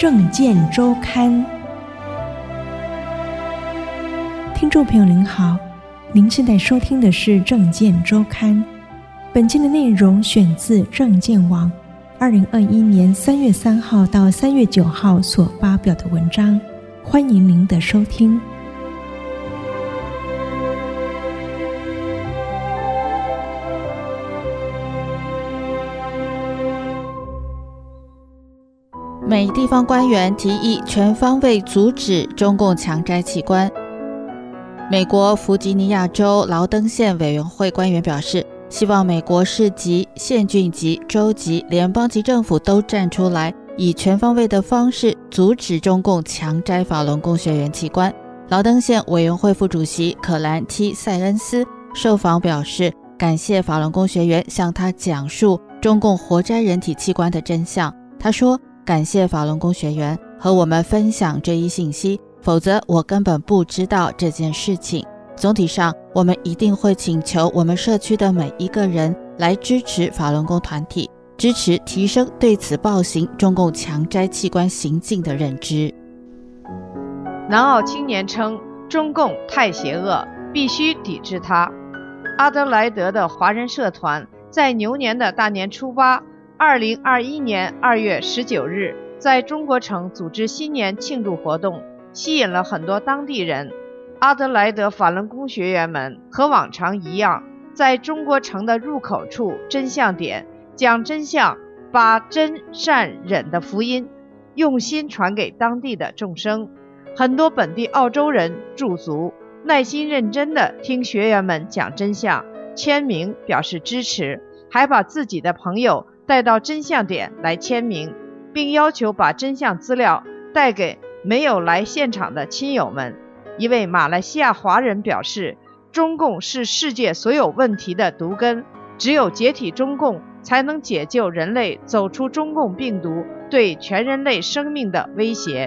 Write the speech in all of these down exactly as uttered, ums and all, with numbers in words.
政见周刊。听众朋友您好，您现在收听的是政见周刊。本期的内容选自政见网二零二一年三月三号到三月九号所发表的文章，欢迎您的收听。 美地方官员提议全方位阻止中共强摘器官。美国弗吉尼亚州劳登县委员会官员表示，希望美国市级、县郡级、州级、联邦级政府都站出来，以全方位的方式阻止中共强摘法轮功学员器官。劳登县委员会副主席可兰 T 塞恩斯受访表示，感谢法轮功学员向他讲述中共活摘人体器官的真相。他说，感谢法轮功学员和我们分享这一信息，否则我根本不知道这件事情。总体上，我们一定会请求我们社区的每一个人来支持法轮功团体，支持提升对此暴行中共强摘器官行径的认知。 南澳青年称中共太邪恶，必须抵制它。阿德莱德的华人社团在牛年的大年初八二零二一年二月十九日在中国城组织新年庆祝活动，吸引了很多当地人。阿德莱德法轮功学员们和往常一样，在中国城的入口处真相点讲真相，把真善忍的福音用心传给当地的众生。很多本地澳洲人驻足，耐心认真地听学员们讲真相，签名表示支持，还把自己的朋友带到真相点来签名，并要求把真相资料带给没有来现场的亲友们。一位马来西亚华人表示，中共是世界所有问题的毒根，只有解体中共，才能解救人类走出中共病毒对全人类生命的威胁。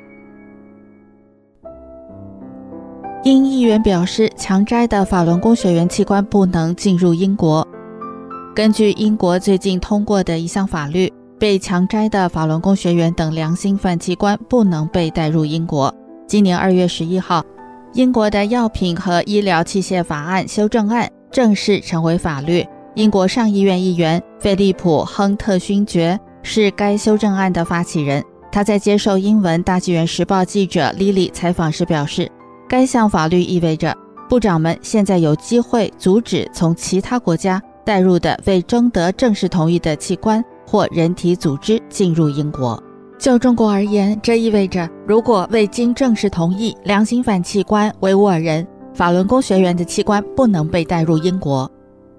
英议员表示，强摘的法轮功学员器官不能进入英国。根据英国最近通过的一项法律，被强摘的法轮功学员等良心犯器官不能被带入英国。今年二月十一号，英国的药品和医疗器械法案修正案正式成为法律。英国上议院议员费利普·亨特勋爵是该修正案的发起人。他在接受英文大纪元时报记者 Lily 采访时表示，该项法律意味着部长们现在有机会阻止从其他国家带入的未征得正式同意的器官或人体组织进入英国。就中国而言，这意味着如果未经正式同意，良心犯器官、维吾尔人、法轮功学员的器官不能被带入英国。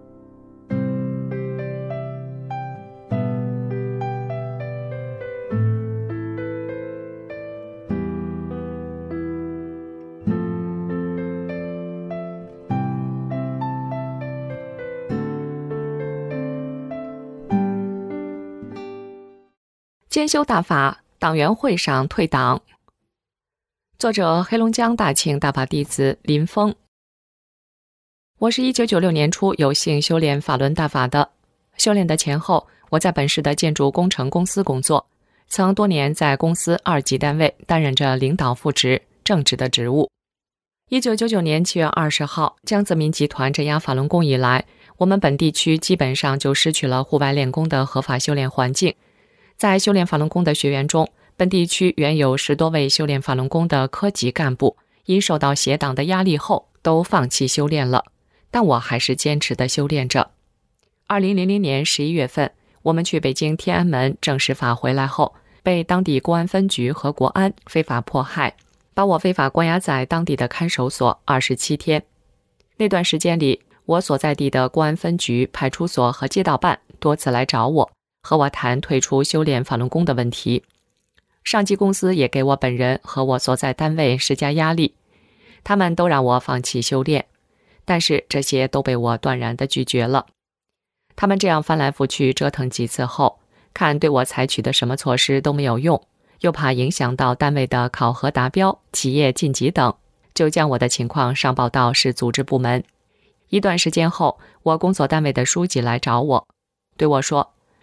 兼修大法，党员会上退党。作者黑龙江大庆大法弟子林峰。我是一九九六年初有幸修炼法轮大法的。修炼的前后，我在本市的建筑工程公司工作，曾多年在公司二级单位担任着领导副职、正职的职务。一九九九年七月二十号，江泽民集团镇压法轮功以来，我们本地区基本上就失去了户外练功的合法修炼环境。在修炼法轮功的学员中，本地区原有十多位修炼法轮功的科级干部，因受到协党的压力后，都放弃修炼了。但我还是坚持的修炼着。二零零零年十一月份，我们去北京天安门正式法回来后，被当地公安分局和国安非法迫害，把我非法关押在当地的看守所二十七天。那段时间里，我所在地的公安分局、派出所和街道办多次来找我，和我谈退出修炼法轮功的问题。上级公司也给我本人和我所在单位施加压力，他们都让我放弃修炼，但是这些都被我断然地拒绝了。他们这样翻来覆去折腾几次后，看对我采取的什么措施都没有用，又怕影响到单位的考核达标、企业晋级等，就将我的情况上报到市组织部门。一段时间后，我工作单位的书记来找我，对我说，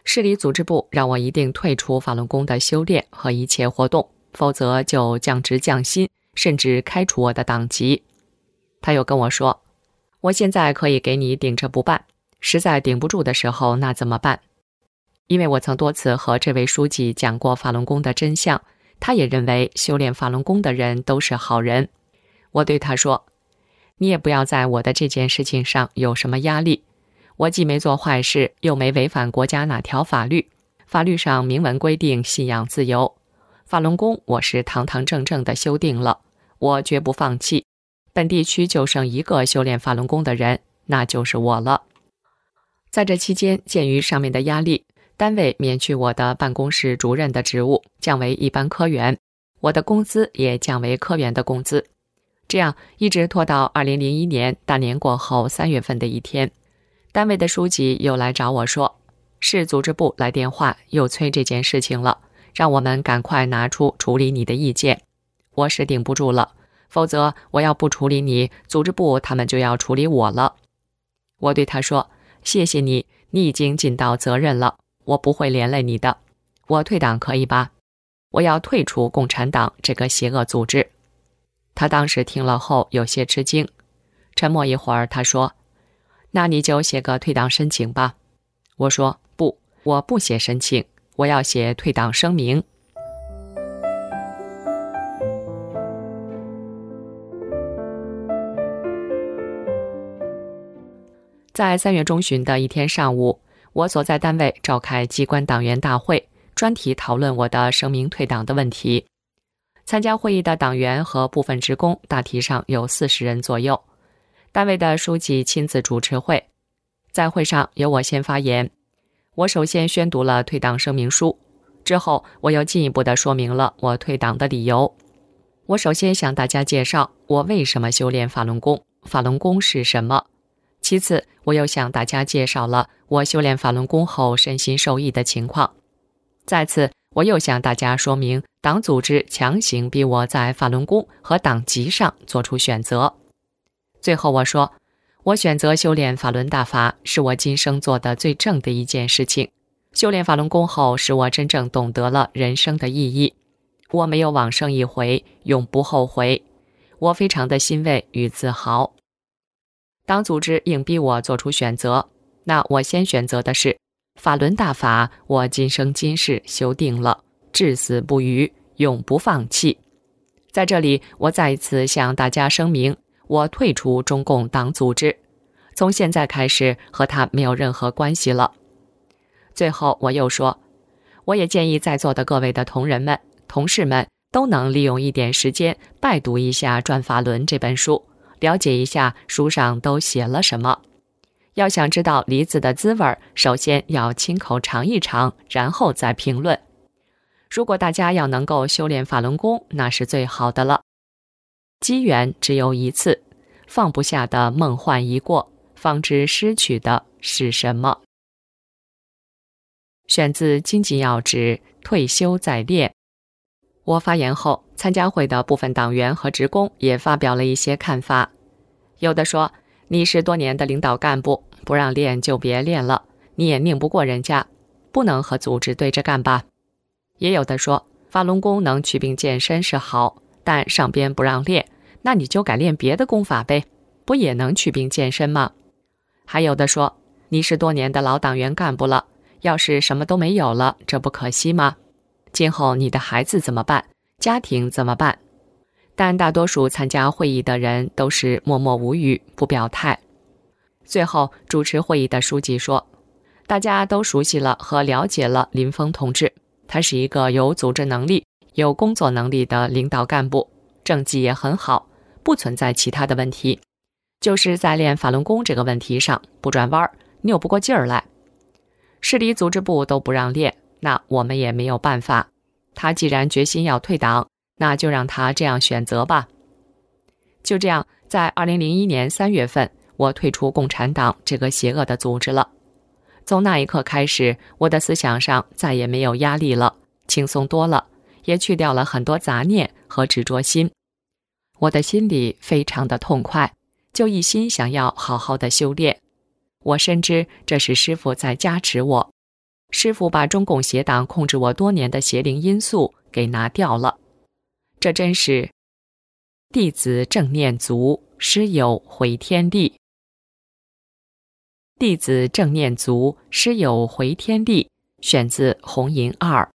市里组织部让我一定退出法轮功的修炼和一切活动，否则就降职降薪，甚至开除我的党籍。他又跟我说，我现在可以给你顶着不办，实在顶不住的时候那怎么办？因为我曾多次和这位书记讲过法轮功的真相，他也认为修炼法轮功的人都是好人。我对他说，你也不要在我的这件事情上有什么压力，我既没做坏事，又没违反国家哪条法律，法律上明文规定信仰自由，法轮功我是堂堂正正的修订了，我绝不放弃，本地区就剩一个修炼法轮功的人，那就是我了。在这期间，鉴于上面的压力，单位免去我的办公室主任的职务，降为一般科员，我的工资也降为科员的工资。这样一直拖到二零零一年大年过后三月份的一天，单位的书记又来找我说，市组织部来电话又催这件事情了，让我们赶快拿出处理你的意见。我是顶不住了，否则我要不处理你，组织部他们就要处理我了。我对他说，谢谢你，你已经尽到责任了，我不会连累你的，我退党可以吧？我要退出共产党这个邪恶组织。他当时听了后有些吃惊，沉默一会儿，他说，那你就写个退党申请吧。我说，不，我不写申请，我要写退党声明。在三月中旬的一天上午，我所在单位召开机关党员大会，专题讨论我的声明退党的问题。参加会议的党员和部分职工大体上有四十人左右，单位的书记亲自主持会。在会上由我先发言，我首先宣读了退党声明书，之后我又进一步的说明了我退党的理由。我首先向大家介绍我为什么修炼法轮功，法轮功是什么。其次，我又向大家介绍了我修炼法轮功后身心受益的情况。再次，我又向大家说明党组织强行逼我在法轮功和党籍上做出选择。最后我说，我选择修炼法轮大法是我今生做的最正的一件事情。修炼法轮功后，使我真正懂得了人生的意义。我没有往生一回，永不后悔。我非常的欣慰与自豪。党组织硬逼我做出选择，那我先选择的是法轮大法，我今生今世修定了，至死不渝，永不放弃。在这里，我再一次向大家声明，我退出中共党组织，从现在开始和他没有任何关系了。最后我又说，我也建议在座的各位的同仁们、同事们都能利用一点时间拜读一下《转法轮》这本书，了解一下书上都写了什么。要想知道梨子的滋味，首先要亲口尝一尝，然后再评论。如果大家要能够修炼法轮功，那是最好的了。机缘只有一次，放不下的梦幻一过，方知失去的是什么。选自《经济要旨》，退休再练。我发言后，参加会的部分党员和职工也发表了一些看法。有的说，你是多年的领导干部，不让练就别练了，你也拧不过人家，不能和组织对着干吧。也有的说，法轮功能祛病健身是好，但上边不让练，那你就改练别的功法呗，不也能祛病健身吗？还有的说，你是多年的老党员干部了，要是什么都没有了，这不可惜吗？今后你的孩子怎么办？家庭怎么办？但大多数参加会议的人都是默默无语，不表态。最后，主持会议的书记说，大家都熟悉了和了解了林峰同志，他是一个有组织能力、有工作能力的领导干部，政绩也很好，不存在其他的问题，就是在练法轮功这个问题上不转弯，拗不过劲儿来。市里组织部都不让练，那我们也没有办法。他既然决心要退党，那就让他这样选择吧。就这样，在二零零一年三月份，我退出共产党这个邪恶的组织了。从那一刻开始，我的思想上再也没有压力了，轻松多了，也去掉了很多杂念和执着心。我的心里非常的痛快，就一心想要好好的修炼。我深知这是师父在加持我。 师父把中共邪党控制我多年的邪灵因素给拿掉了。这真是弟子正念足，师友回天地。弟子正念足，师友回天地，选自红银二。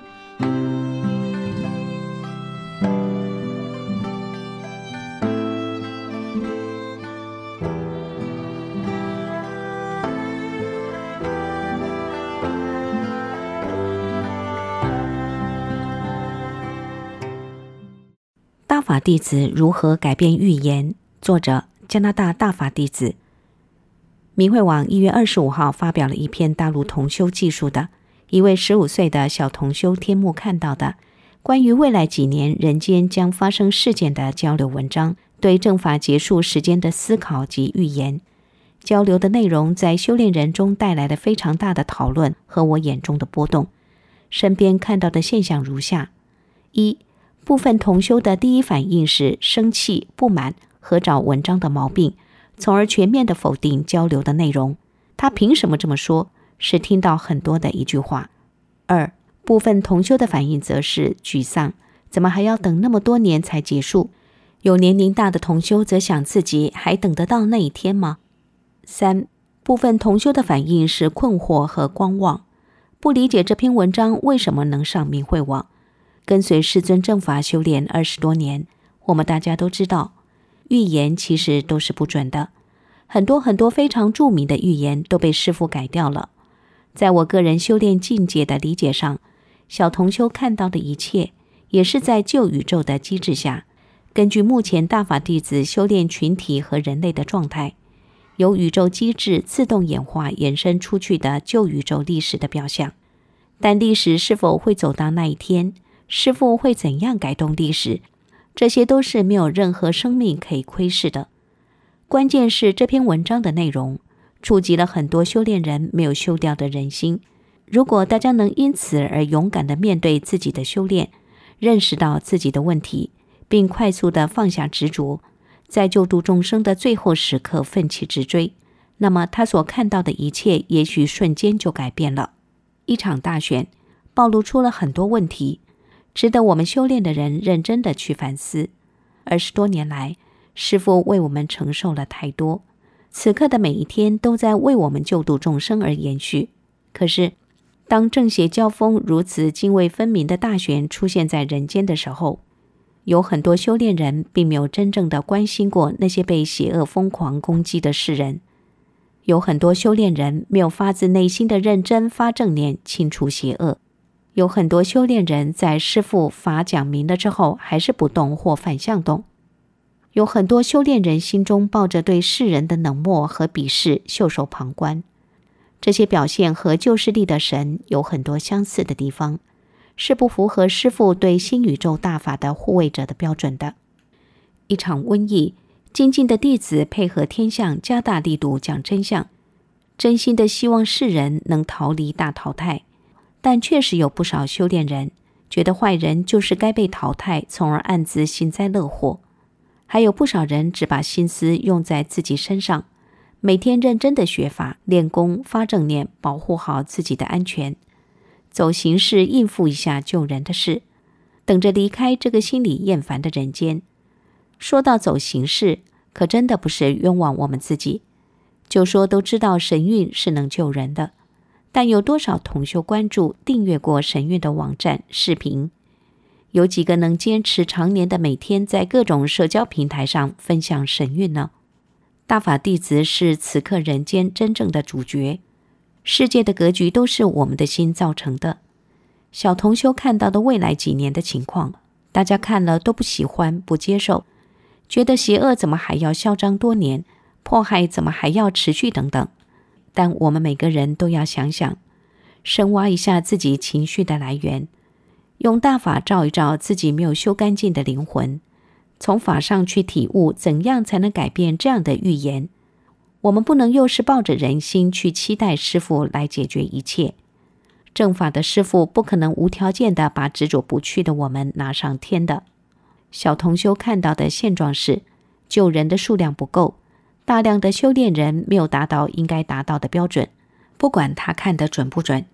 大法弟子如何改变预言？作者：加拿大大法弟子。明慧网一月二十五号发表了一篇大陆同修技术的一位十五岁的小同修天目看到的关于未来几年人间将发生事件的交流文章，对正法结束时间的思考及预言。交流的内容在修炼人中带来了非常大的讨论和我眼中的波动。身边看到的现象如下：一、部分同修的第一反应是生气、不满和找文章的毛病，从而全面地否定交流的内容。他凭什么这么说？是听到很多的一句话。二、部分同修的反应则是沮丧，怎么还要等那么多年才结束？有年龄大的同修则想自己还等得到那一天吗？三、部分同修的反应是困惑和观望，不理解这篇文章为什么能上明慧网。跟随师尊正法修炼二十多年，我们大家都知道，预言其实都是不准的，很多很多非常著名的预言都被师父改掉了。在我个人修炼境界的理解上，小同修看到的一切，也是在旧宇宙的机制下，根据目前大法弟子修炼群体和人类的状态，由宇宙机制自动演化延伸出去的旧宇宙历史的表象。但历史是否会走到那一天，师父会怎样改动历史，这些都是没有任何生命可以窥视的。关键是这篇文章的内容触及了很多修炼人没有修掉的人心。如果大家能因此而勇敢地面对自己的修炼，认识到自己的问题，并快速地放下执着，在救度众生的最后时刻奋起直追，那么他所看到的一切也许瞬间就改变了。一场大选暴露出了很多问题，值得我们修炼的人认真地去反思。二十多年来，师父为我们承受了太多，此刻的每一天都在为我们救度众生而延续。可是，当正邪交锋如此泾渭分明的大选出现在人间的时候，有很多修炼人并没有真正的关心过那些被邪恶疯狂攻击的世人。有很多修炼人没有发自内心的认真发正念，清除邪恶。有很多修炼人在师父法讲明了之后还是不动或反向动。有很多修炼人心中抱着对世人的冷漠和鄙视，袖手旁观。这些表现和旧势力的神有很多相似的地方，是不符合师父对新宇宙大法的护卫者的标准的。一场瘟疫，精进的弟子配合天象，加大力度讲真相，真心的希望世人能逃离大淘汰。但确实有不少修炼人觉得坏人就是该被淘汰，从而暗自幸灾乐祸。还有不少人只把心思用在自己身上，每天认真的学法、练功、发正念，保护好自己的安全，走形式应付一下救人的事，等着离开这个心里厌烦的人间。说到走形式，可真的不是冤枉我们自己。就说都知道神韵是能救人的，但有多少同修关注、订阅过神韵的网站、视频？有几个能坚持常年的每天在各种社交平台上分享神韵呢？大法弟子是此刻人间真正的主角，世界的格局都是我们的心造成的。小同修看到的未来几年的情况，大家看了都不喜欢、不接受，觉得邪恶怎么还要嚣张多年，迫害怎么还要持续等等。但我们每个人都要想想，深挖一下自己情绪的来源，用大法照一照自己没有修干净的灵魂，从法上去体悟怎样才能改变这样的预言。我们不能又是抱着人心去期待师父来解决一切。正法的师父不可能无条件地把执着不去的我们拿上天的。小同修看到的现状是，救人的数量不够，大量的修炼人没有达到应该达到的标准。不管他看得准不准，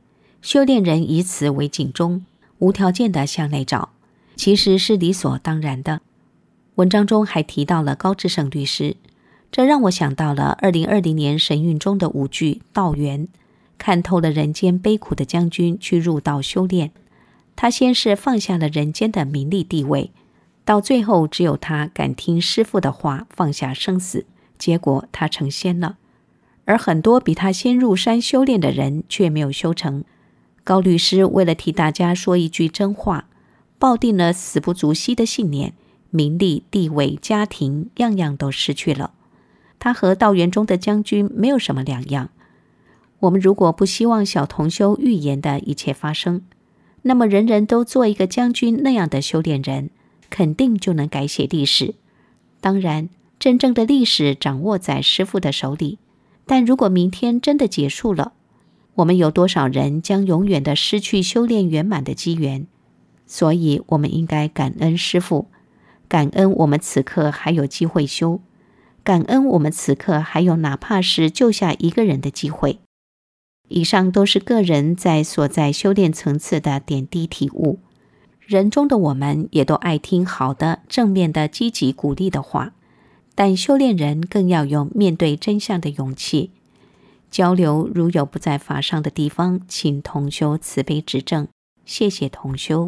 修炼人以此为警钟，无条件地向内找，其实是理所当然的。文章中还提到了高志胜律师，这让我想到了二零二零年神韵中的舞剧《道缘》，看透了人间悲苦的将军去入道修炼。他先是放下了人间的名利地位，到最后只有他敢听师父的话，放下生死，结果他成仙了。而很多比他先入山修炼的人却没有修成。高律师为了替大家说一句真话，抱定了死不足惜的信念，名利、地位、家庭，样样都失去了。他和道缘中的将军没有什么两样。我们如果不希望小同修预言的一切发生，那么人人都做一个将军那样的修炼人，肯定就能改写历史。当然，真正的历史掌握在师父的手里，但如果明天真的结束了，我们有多少人将永远的失去修炼圆满的机缘？所以我们应该感恩师父，感恩我们此刻还有机会修，感恩我们此刻还有哪怕是救下一个人的机会。以上都是个人在所在修炼层次的点滴体悟。人中的我们也都爱听好的、正面的、积极鼓励的话，但修炼人更要有面对真相的勇气。交流如有不在法上的地方，请同修慈悲指正。谢谢同修。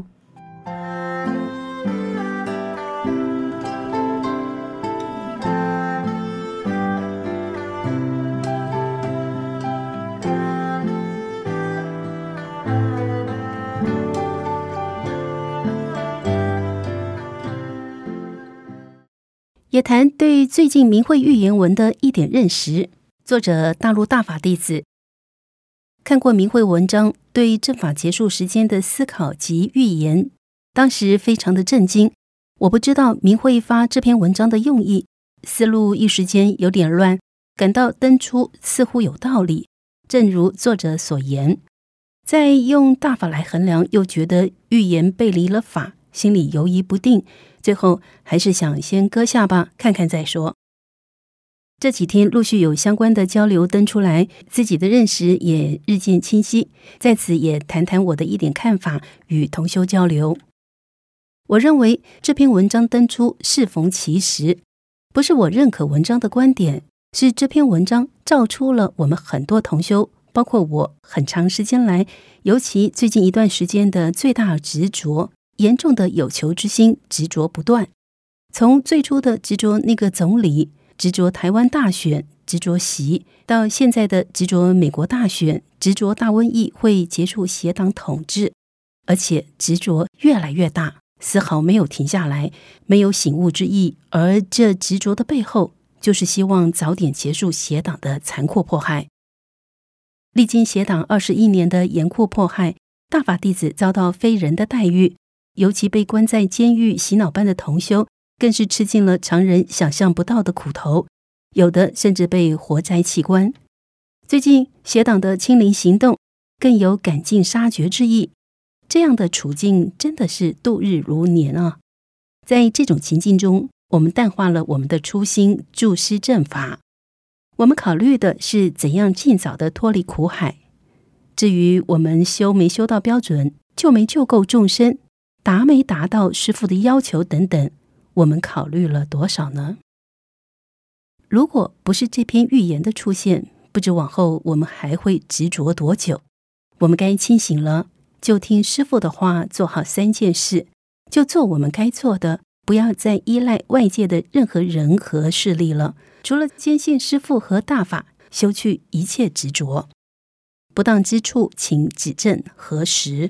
也谈对最近明慧预言文的一点认识。作者大陆大法弟子，看过明慧文章对正法结束时间的思考及预言，当时非常的震惊。我不知道明慧发这篇文章的用意，思路一时间有点乱，感到登出似乎有道理，正如作者所言。再用大法来衡量，又觉得预言背离了法，心里犹疑不定，最后还是想先搁下吧，看看再说。这几天陆续有相关的交流登出来，自己的认识也日渐清晰，在此也谈谈我的一点看法，与同修交流。我认为这篇文章登出适逢其时，不是我认可文章的观点，是这篇文章照出了我们很多同修，包括我很长时间来，尤其最近一段时间的最大执着，严重的有求之心，执着不断。从最初的执着那个总理，执着台湾大选，执着习，到现在的执着美国大选，执着大瘟疫会结束邪党统治，而且执着越来越大，丝毫没有停下来，没有醒悟之意。而这执着的背后，就是希望早点结束邪党的残酷迫害。历经邪党二十一年的严酷迫害，大法弟子遭到非人的待遇，尤其被关在监狱洗脑班的同修，更是吃尽了常人想象不到的苦头，有的甚至被活摘器官。最近邪党的清零行动更有赶尽杀绝之意，这样的处境真的是度日如年啊！在这种情境中，我们淡化了我们的初心，助师正法。我们考虑的是怎样尽早的脱离苦海。至于我们修没修到标准，救没救够众生，达没达到师父的要求等等，我们考虑了多少呢？如果不是这篇预言的出现，不知往后我们还会执着多久。我们该清醒了，就听师父的话，做好三件事，就做我们该做的，不要再依赖外界的任何人和势力了。除了坚信师父和大法，修去一切执着。不当之处，请指正核实。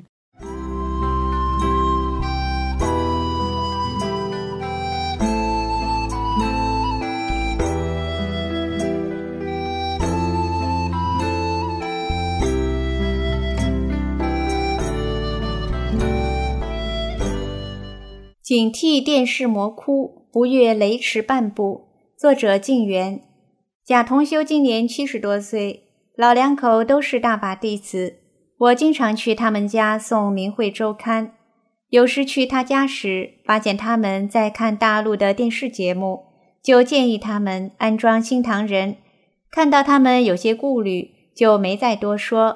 警惕电视魔窟，不越雷池半步。作者静源。贾同修今年七十多岁，老两口都是大法弟子。我经常去他们家送明慧周刊，有时去他家时，发现他们在看大陆的电视节目，就建议他们安装新唐人。看到他们有些顾虑，就没再多说。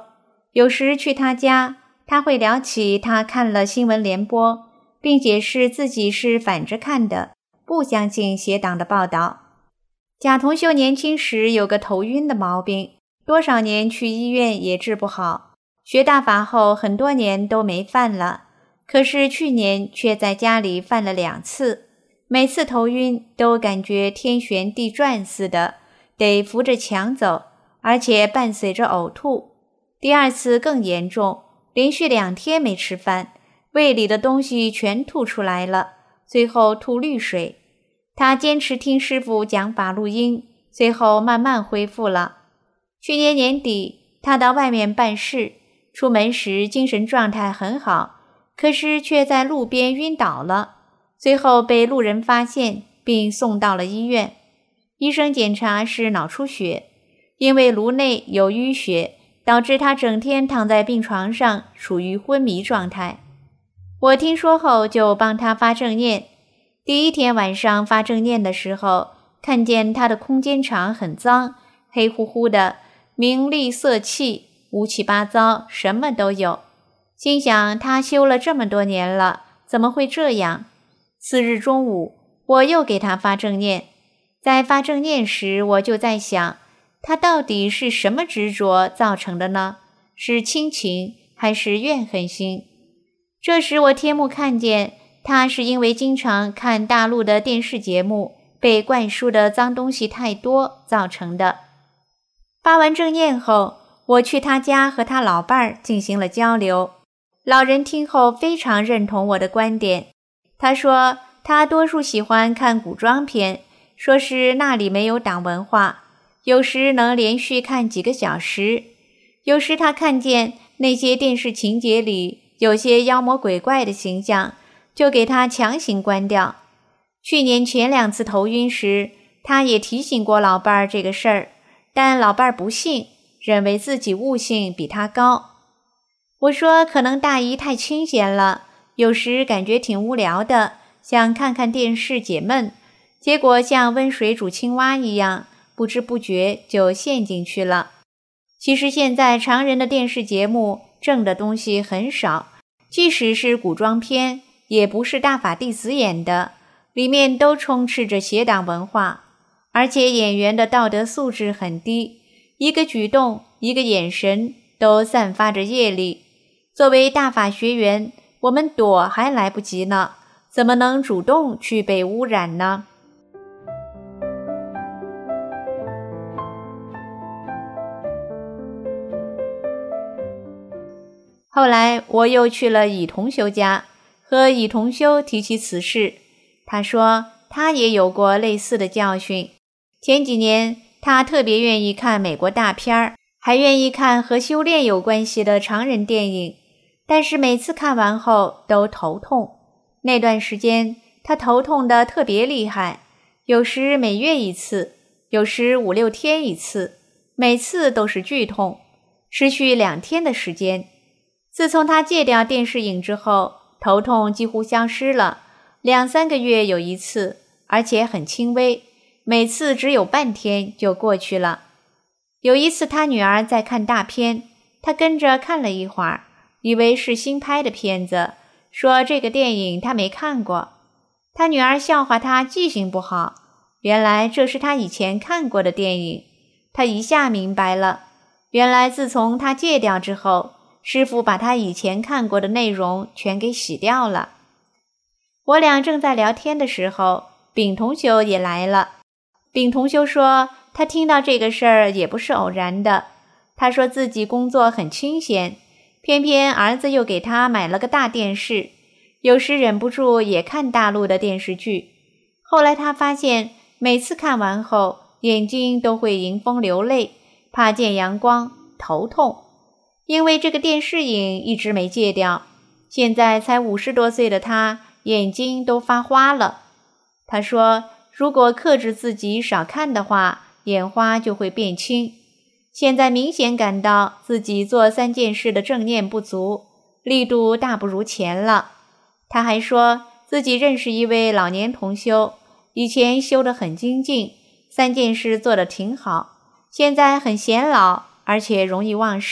有时去他家，他会聊起他看了新闻联播，并解释自己是反着看的，不相信邪党的报道。贾同修年轻时有个头晕的毛病，多少年去医院也治不好，学大法后很多年都没犯了，可是去年却在家里犯了两次，每次头晕都感觉天旋地转似的，得扶着墙走，而且伴随着呕吐。第二次更严重，连续两天没吃饭，胃里的东西全吐出来了，最后吐绿水。他坚持听师父讲法录音，最后慢慢恢复了。去年年底，他到外面办事，出门时精神状态很好，可是却在路边晕倒了，最后被路人发现并送到了医院。医生检查是脑出血，因为颅内有淤血，导致他整天躺在病床上，处于昏迷状态。我听说后就帮他发正念。第一天晚上发正念的时候，看见他的空间场很脏，黑乎乎的，名利色气，乌七八糟，什么都有。心想他修了这么多年了，怎么会这样？次日中午，我又给他发正念。在发正念时，我就在想，他到底是什么执着造成的呢？是亲情还是怨恨心？这时我天目看见他是因为经常看大陆的电视节目，被灌输的脏东西太多造成的。发完正念后，我去他家和他老伴儿进行了交流。老人听后非常认同我的观点，他说他多数喜欢看古装片，说是那里没有党文化，有时能连续看几个小时。有时他看见那些电视情节里有些妖魔鬼怪的形象，就给他强行关掉。去年前两次头晕时，他也提醒过老伴儿这个事儿，但老伴儿不信，认为自己悟性比他高。我说可能大姨太清闲了，有时感觉挺无聊的，想看看电视解闷，结果像温水煮青蛙一样，不知不觉就陷进去了。其实现在常人的电视节目正的东西很少，即使是古装片，也不是大法弟子演的，里面都充斥着邪党文化，而且演员的道德素质很低，一个举动，一个眼神都散发着业力。作为大法学员，我们躲还来不及呢，怎么能主动去被污染呢？后来我又去了乙同修家，和乙同修提起此事。他说他也有过类似的教训，前几年他特别愿意看美国大片儿，还愿意看和修炼有关系的常人电影，但是每次看完后都头痛。那段时间他头痛得特别厉害，有时每月一次，有时五六天一次，每次都是剧痛，持续两天的时间。自从他戒掉电视影之后，头痛几乎消失了，两三个月有一次，而且很轻微，每次只有半天就过去了。有一次他女儿在看大片，他跟着看了一会儿，以为是新拍的片子，说这个电影他没看过。他女儿笑话他记性不好，原来这是他以前看过的电影。他一下明白了，原来自从他戒掉之后，师父把他以前看过的内容全给洗掉了。我俩正在聊天的时候，丙同修也来了。丙同修说他听到这个事儿也不是偶然的，他说自己工作很清闲，偏偏儿子又给他买了个大电视，有时忍不住也看大陆的电视剧。后来他发现每次看完后眼睛都会迎风流泪，怕见阳光，头痛。因为这个电视瘾一直没戒掉，现在才五十多岁的他眼睛都发花了。他说如果克制自己少看的话，眼花就会变轻。现在明显感到自己做三件事的正念不足，力度大不如前了。他还说自己认识一位老年同修，以前修得很精进，三件事做得挺好，现在很显老，而且容易忘事，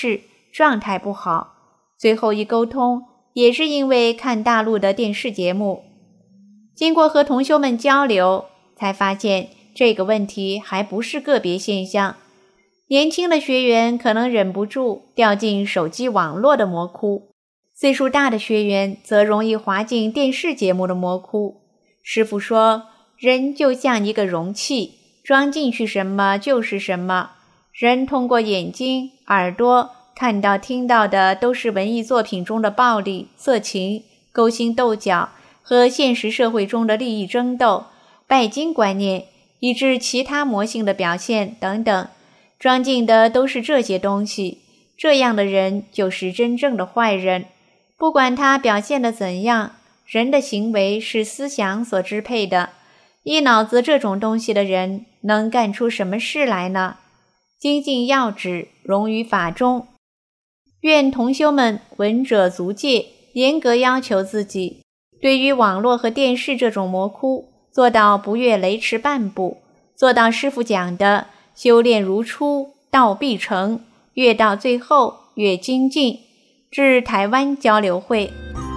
状态不好。最后一沟通也是因为看大陆的电视节目。经过和同修们交流，才发现这个问题还不是个别现象。年轻的学员可能忍不住掉进手机网络的魔窟，岁数大的学员则容易滑进电视节目的魔窟。师父说，人就像一个容器，装进去什么就是什么。人通过眼睛、耳朵看到听到的都是文艺作品中的暴力、色情、勾心斗角和现实社会中的利益争斗、拜金观念，以致其他魔性的表现等等，装进的都是这些东西。这样的人就是真正的坏人。不管他表现得怎样，人的行为是思想所支配的。一脑子这种东西的人能干出什么事来呢？精进要旨，融于法中。愿同修们闻者足戒，严格要求自己，对于网络和电视这种魔窟，做到不越雷池半步，做到师父讲的修炼如初，道必成，越到最后越精进。至台湾交流会。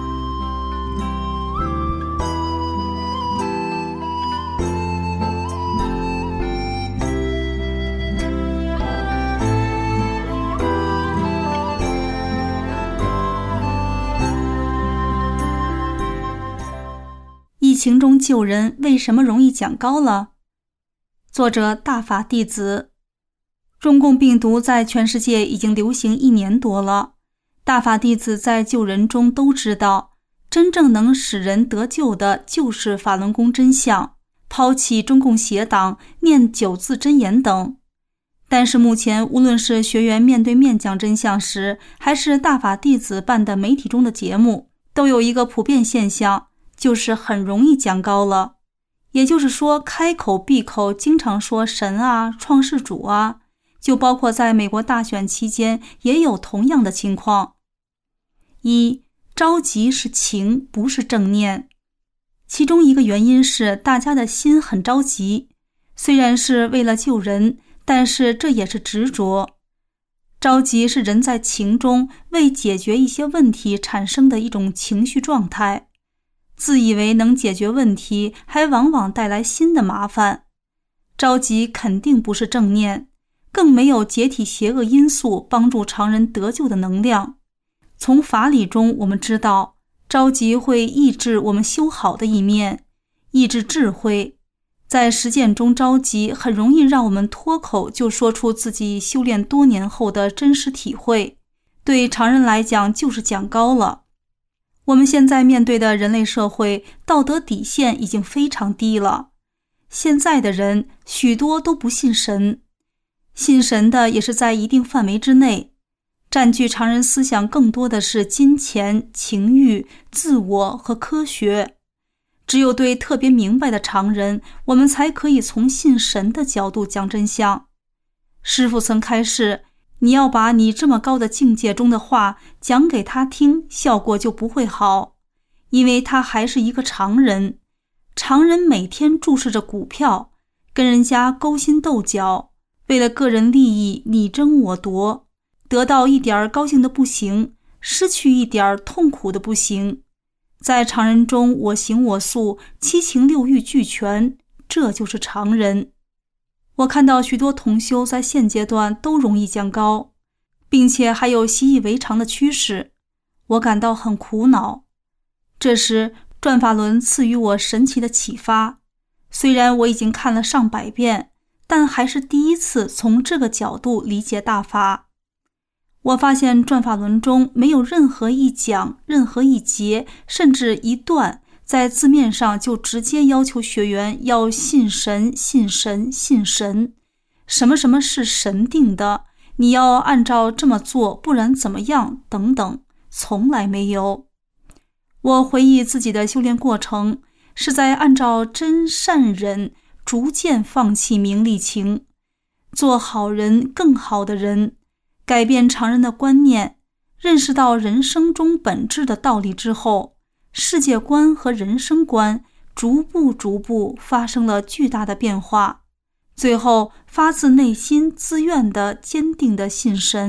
疫情中救人为什么容易讲高了？作者大法弟子。中共病毒在全世界已经流行一年多了，大法弟子在救人中都知道，真正能使人得救的就是法轮功真相，抛弃中共邪党，念九字真言等。但是目前无论是学员面对面讲真相时，还是大法弟子办的媒体中的节目，都有一个普遍现象，就是很容易讲高了。也就是说，开口闭口经常说神啊、创世主啊，就包括在美国大选期间也有同样的情况。一，着急是情，不是正念。其中一个原因是大家的心很着急，虽然是为了救人，但是这也是执着。着急是人在情中为解决一些问题产生的一种情绪状态，自以为能解决问题，还往往带来新的麻烦。着急肯定不是正念，更没有解体邪恶因素帮助常人得救的能量。从法理中我们知道，着急会抑制我们修好的一面，抑制智慧。在实践中着急很容易让我们脱口就说出自己修炼多年后的真实体会，对常人来讲就是讲高了。我们现在面对的人类社会，道德底线已经非常低了。现在的人许多都不信神，信神的也是在一定范围之内。占据常人思想更多的是金钱、情欲、自我和科学。只有对特别明白的常人，我们才可以从信神的角度讲真相。师父曾开示，你要把你这么高的境界中的话讲给他听，效果就不会好，因为他还是一个常人。常人每天注视着股票，跟人家勾心斗角，为了个人利益你争我夺，得到一点高兴的不行，失去一点痛苦的不行。在常人中我行我素，七情六欲俱全，这就是常人。我看到许多同修在现阶段都容易讲高，并且还有习以为常的趋势，我感到很苦恼。这时转法轮赐予我神奇的启发，虽然我已经看了上百遍，但还是第一次从这个角度理解大法。我发现转法轮中没有任何一讲、任何一节，甚至一段，在字面上就直接要求学员要信神、信神、信神，什么什么是神定的，你要按照这么做，不然怎么样，等等，从来没有。我回忆自己的修炼过程，是在按照真善忍，逐渐放弃名利情，做好人、更好的人，改变常人的观念，认识到人生中本质的道理之后，世界观和人生观逐步逐步发生了巨大的变化，最后发自内心自愿的坚定的信神、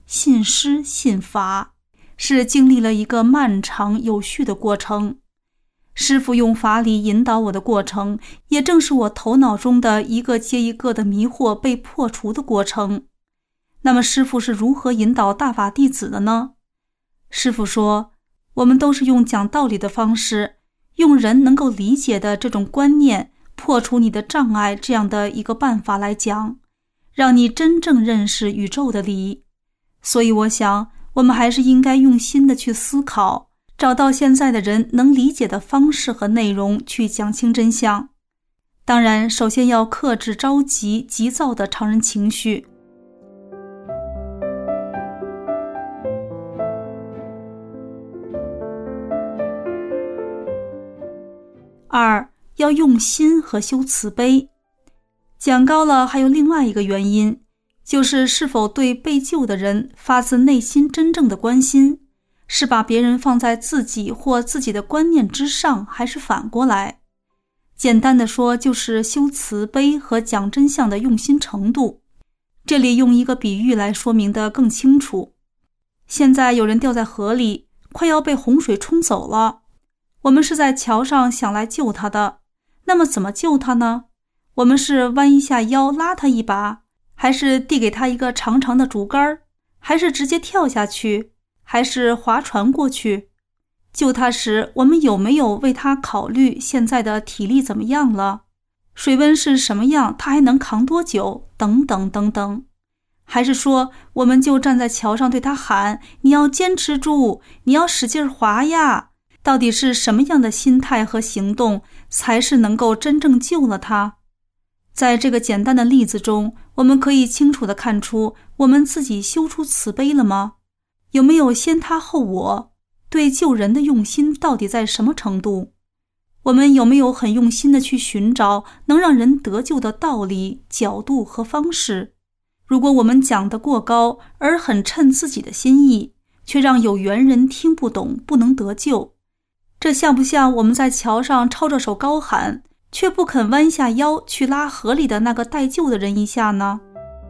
信师信法，是经历了一个漫长有序的过程。师父用法理引导我的过程，也正是我头脑中的一个接一个的迷惑被破除的过程。那么师父是如何引导大法弟子的呢？师父说，我们都是用讲道理的方式，用人能够理解的这种观念，破除你的障碍，这样的一个办法来讲，让你真正认识宇宙的理。所以我想，我们还是应该用心的去思考，找到现在的人能理解的方式和内容，去讲清真相。当然，首先要克制着急、急躁的常人情绪。二，要用心和修慈悲。讲高了还有另外一个原因，就是是否对被救的人发自内心真正的关心，是把别人放在自己或自己的观念之上，还是反过来。简单的说，就是修慈悲和讲真相的用心程度。这里用一个比喻来说明得更清楚。现在有人掉在河里，快要被洪水冲走了，我们是在桥上想来救他的，那么怎么救他呢？我们是弯一下腰拉他一把，还是递给他一个长长的竹竿，还是直接跳下去，还是划船过去？救他时，我们有没有为他考虑现在的体力怎么样了？水温是什么样？他还能扛多久？等等等等。还是说，我们就站在桥上对他喊，你要坚持住，你要使劲划呀？到底是什么样的心态和行动才是能够真正救了他？在这个简单的例子中，我们可以清楚地看出，我们自己修出慈悲了吗？有没有先他后我？对救人的用心到底在什么程度？我们有没有很用心地去寻找能让人得救的道理、角度和方式？如果我们讲得过高，而很称自己的心意，却让有缘人听不懂，不能得救，这像不像我们在桥上抄着手高喊，却不肯弯下腰去拉河里的那个待救的人一下呢？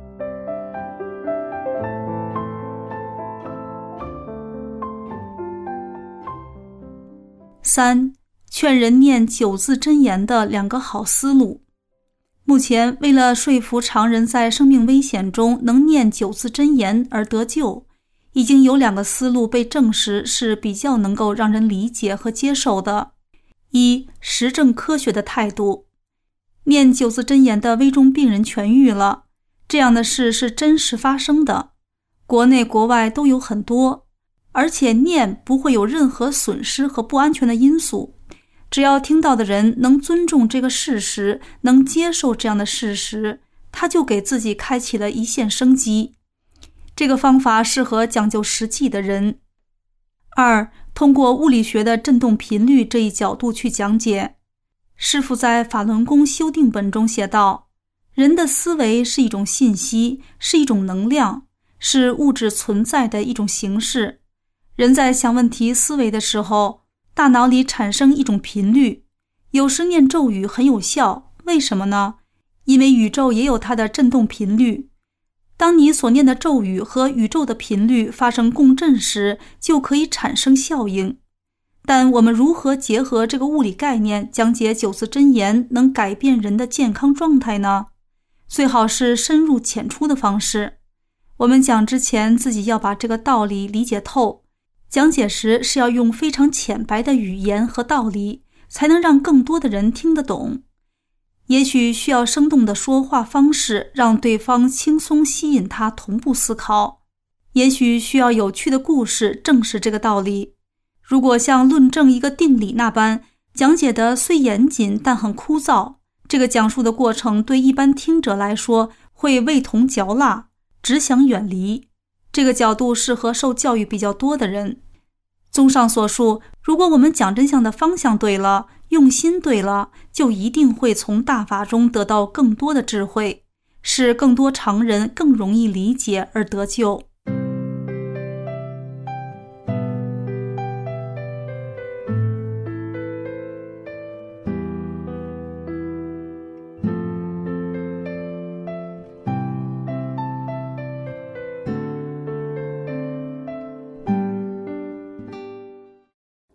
三，劝人念九字真言的两个好思路。目前为了说服常人在生命危险中能念九字真言而得救，已经有两个思路被证实是比较能够让人理解和接受的。一，实证科学的态度。念九字真言的危重病人痊愈了，这样的事是真实发生的，国内国外都有很多，而且念不会有任何损失和不安全的因素。只要听到的人能尊重这个事实，能接受这样的事实，他就给自己开启了一线生机。这个方法适合讲究实际的人。二，通过物理学的振动频率这一角度去讲解。师父在法轮功修订本中写道，人的思维是一种信息，是一种能量，是物质存在的一种形式。人在想问题思维的时候，大脑里产生一种频率，有时念咒语很有效，为什么呢？因为宇宙也有它的振动频率。当你所念的咒语和宇宙的频率发生共振时，就可以产生效应。但我们如何结合这个物理概念，讲解九字真言能改变人的健康状态呢？最好是深入浅出的方式。我们讲之前，自己要把这个道理理解透，讲解时是要用非常浅白的语言和道理，才能让更多的人听得懂。也许需要生动的说话方式，让对方轻松吸引他同步思考。也许需要有趣的故事证实这个道理。如果像论证一个定理那般，讲解的虽严谨但很枯燥，这个讲述的过程对一般听者来说会味同嚼蜡，只想远离。这个角度适合受教育比较多的人。综上所述，如果我们讲真相的方向对了，用心对了，就一定会从大法中得到更多的智慧，使更多常人更容易理解而得救。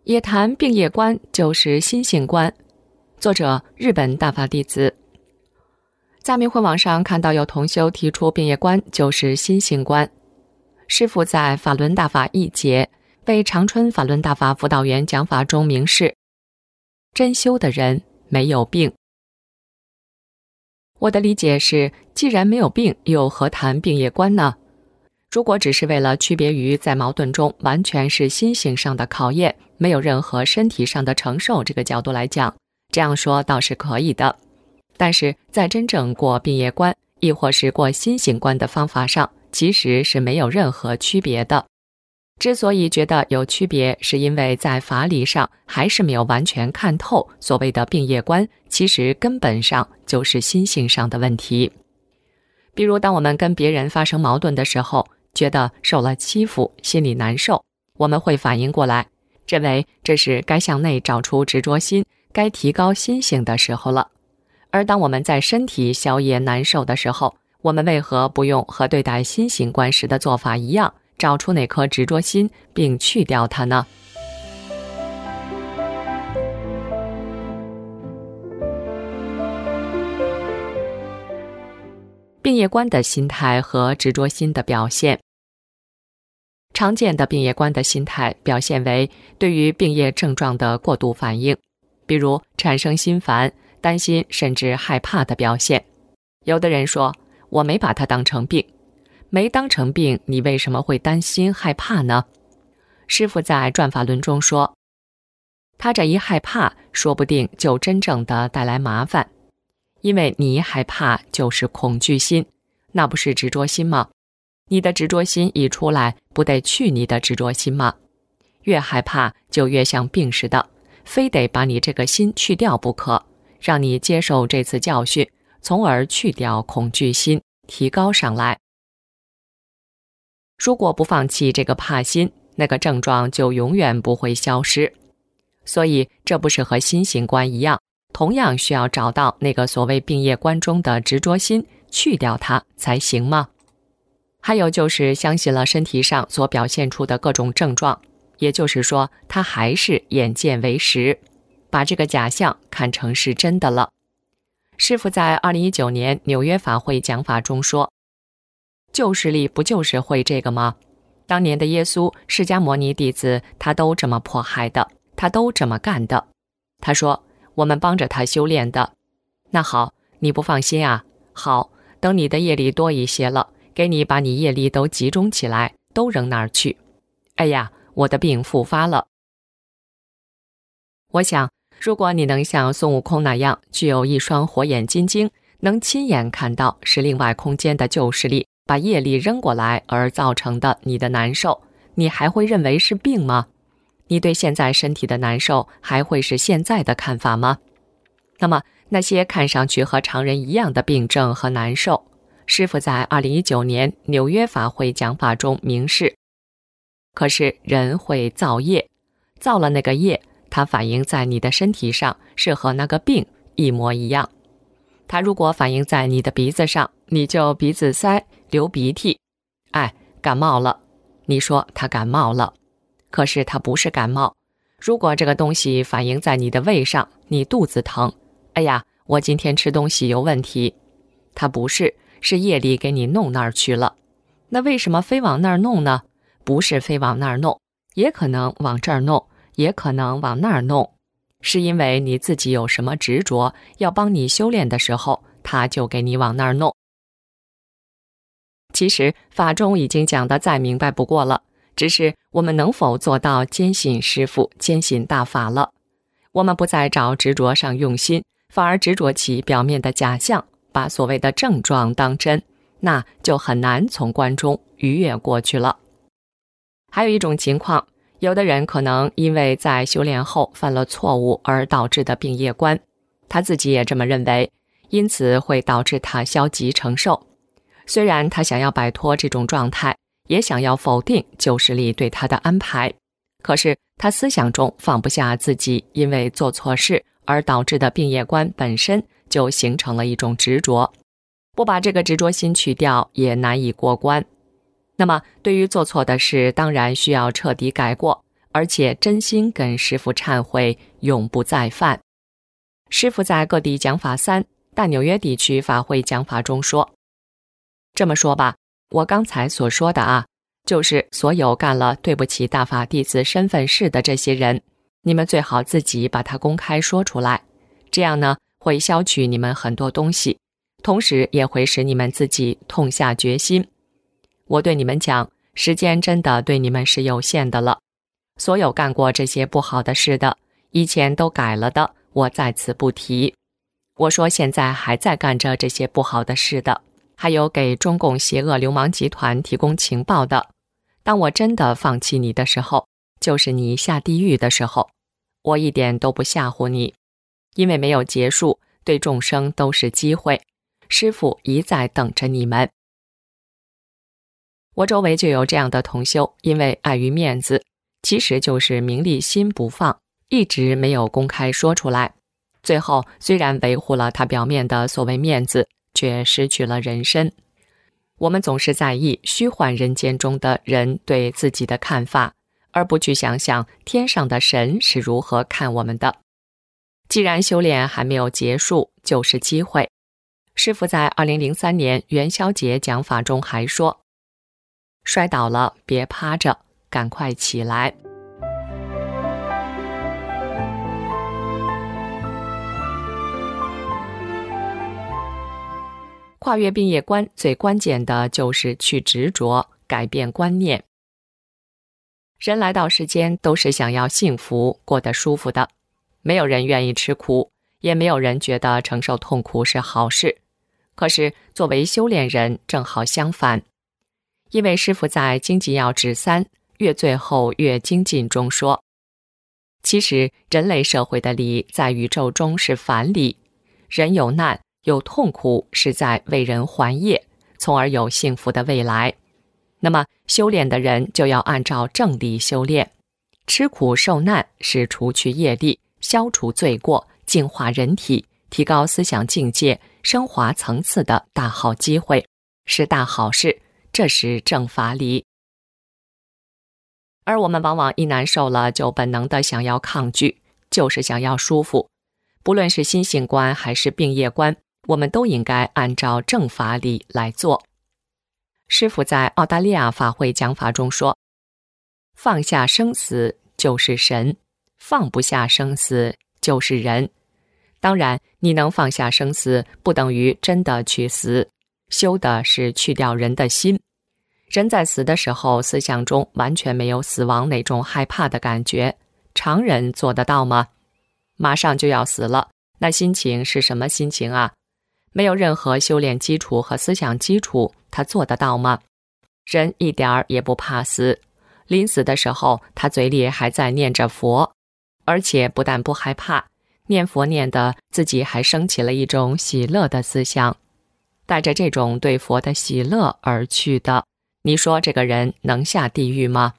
也谈病业观就是心性观。作者日本大法弟子。在明慧网上看到有同修提出病业观就是心性观。师父在法轮大法一节为长春法轮大法辅导员讲法中明示，真修的人没有病。我的理解是，既然没有病，又何谈病业观呢？如果只是为了区别于在矛盾中完全是心性上的考验，没有任何身体上的承受这个角度来讲，这样说倒是可以的。但是在真正过病业观，亦或是过心性观的方法上，其实是没有任何区别的。之所以觉得有区别，是因为在法理上还是没有完全看透所谓的病业观，其实根本上就是心性上的问题。比如当我们跟别人发生矛盾的时候，觉得受了欺负，心里难受，我们会反应过来，认为这是该向内找出执着心，该提高心性的时候了。而当我们在身体消业难受的时候，我们为何不用和对待心性观时的做法一样，找出那颗执着心并去掉它呢？病业观的心态和执着心的表现。常见的病业观的心态表现为对于病业症状的过度反应，比如产生心烦、担心甚至害怕的表现。有的人说，我没把它当成病。没当成病，你为什么会担心害怕呢？师父在转法轮中说，他这一害怕，说不定就真正的带来麻烦。因为你一害怕就是恐惧心，那不是执着心吗？你的执着心一出来，不得去你的执着心吗？越害怕就越像病似的，非得把你这个心去掉不可，让你接受这次教训，从而去掉恐惧心，提高上来。如果不放弃这个怕心，那个症状就永远不会消失。所以这不是和心性观一样，同样需要找到那个所谓病业观中的执着心，去掉它才行吗？还有就是相信了身体上所表现出的各种症状，也就是说他还是眼见为实，把这个假象看成是真的了。师父在二零一九年纽约法会讲法中说，旧势力不就是会这个吗？当年的耶稣、释迦牟尼弟子，他都这么迫害的，他都这么干的。他说，我们帮着他修炼的。那好，你不放心啊？好，等你的业力多一些了，给你把你业力都集中起来，都扔那儿去。哎呀，我的病复发了。我想，如果你能像孙悟空那样，具有一双火眼金睛，能亲眼看到是另外空间的旧势力把业力扔过来而造成的你的难受，你还会认为是病吗？你对现在身体的难受还会是现在的看法吗？那么那些看上去和常人一样的病症和难受，师父在二零一九年纽约法会讲法中明示。可是人会造业，造了那个业，它反映在你的身体上，是和那个病一模一样。它如果反映在你的鼻子上，你就鼻子塞、流鼻涕，哎，感冒了。你说他感冒了，可是他不是感冒。如果这个东西反映在你的胃上，你肚子疼，哎呀，我今天吃东西有问题。它不是，是业力给你弄那儿去了。那为什么非往那儿弄呢？不是非往那儿弄，也可能往这儿弄，也可能往那儿弄。是因为你自己有什么执着，要帮你修炼的时候，他就给你往那儿弄。其实法中已经讲得再明白不过了，只是我们能否做到坚信师父、坚信大法了？我们不再找执着上用心，反而执着起表面的假象，把所谓的症状当真，那就很难从关中逾越过去了。还有一种情况，有的人可能因为在修炼后犯了错误而导致的病业观，他自己也这么认为，因此会导致他消极承受。虽然他想要摆脱这种状态，也想要否定旧势力对他的安排，可是他思想中放不下自己因为做错事而导致的病业观本身，就形成了一种执着，不把这个执着心去掉也难以过关。那么对于做错的事，当然需要彻底改过， 而且真心跟师父忏悔，永不再犯。师父在各地讲法三大纽约地区法会讲法中说，这么说吧，我刚才所说的啊，就是所有干了对不起大法弟子身份事的这些人，你们最好自己把它公开说出来，这样呢，会消去你们很多东西，同时也会使你们自己痛下决心。我对你们讲，时间真的对你们是有限的了。所有干过这些不好的事的，以前都改了的，我在此不提。我说现在还在干着这些不好的事的，还有给中共邪恶流氓集团提供情报的。当我真的放弃你的时候，就是你下地狱的时候。我一点都不吓唬你，因为没有结束，对众生都是机会。师父一再等着你们。我周围就有这样的同修，因为碍于面子，其实就是名利心不放，一直没有公开说出来。最后虽然维护了他表面的所谓面子，却失去了人身。我们总是在意虚幻人间中的人对自己的看法，而不去想想天上的神是如何看我们的。既然修炼还没有结束，就是机会。师父在二零零三年元宵节讲法中还说，摔倒了别趴着，赶快起来。跨越病业观最关键的就是去执着，改变观念。人来到世间都是想要幸福，过得舒服的，没有人愿意吃苦，也没有人觉得承受痛苦是好事。可是作为修炼人正好相反，因为师父在《经济要旨三越最后越精进》中说，其实人类社会的理在宇宙中是反理，人有难有痛苦是在为人还业，从而有幸福的未来。那么修炼的人就要按照正理修炼，吃苦受难是除去业力，消除罪过，净化人体，提高思想境界，升华层次的大好机会，是大好事，这是正法理。而我们往往一难受了，就本能的想要抗拒，就是想要舒服。不论是心性观还是病业观，我们都应该按照正法理来做。师父在澳大利亚法会讲法中说，放下生死就是神，放不下生死就是人。当然，你能放下生死，不等于真的去死，修的是去掉人的心。人在死的时候，思想中完全没有死亡那种害怕的感觉，常人做得到吗？马上就要死了，那心情是什么心情啊？没有任何修炼基础和思想基础，他做得到吗？人一点儿也不怕死，临死的时候，他嘴里还在念着佛，而且不但不害怕，念佛念的自己还升起了一种喜乐的思想，带着这种对佛的喜乐而去的，你说这个人能下地狱吗？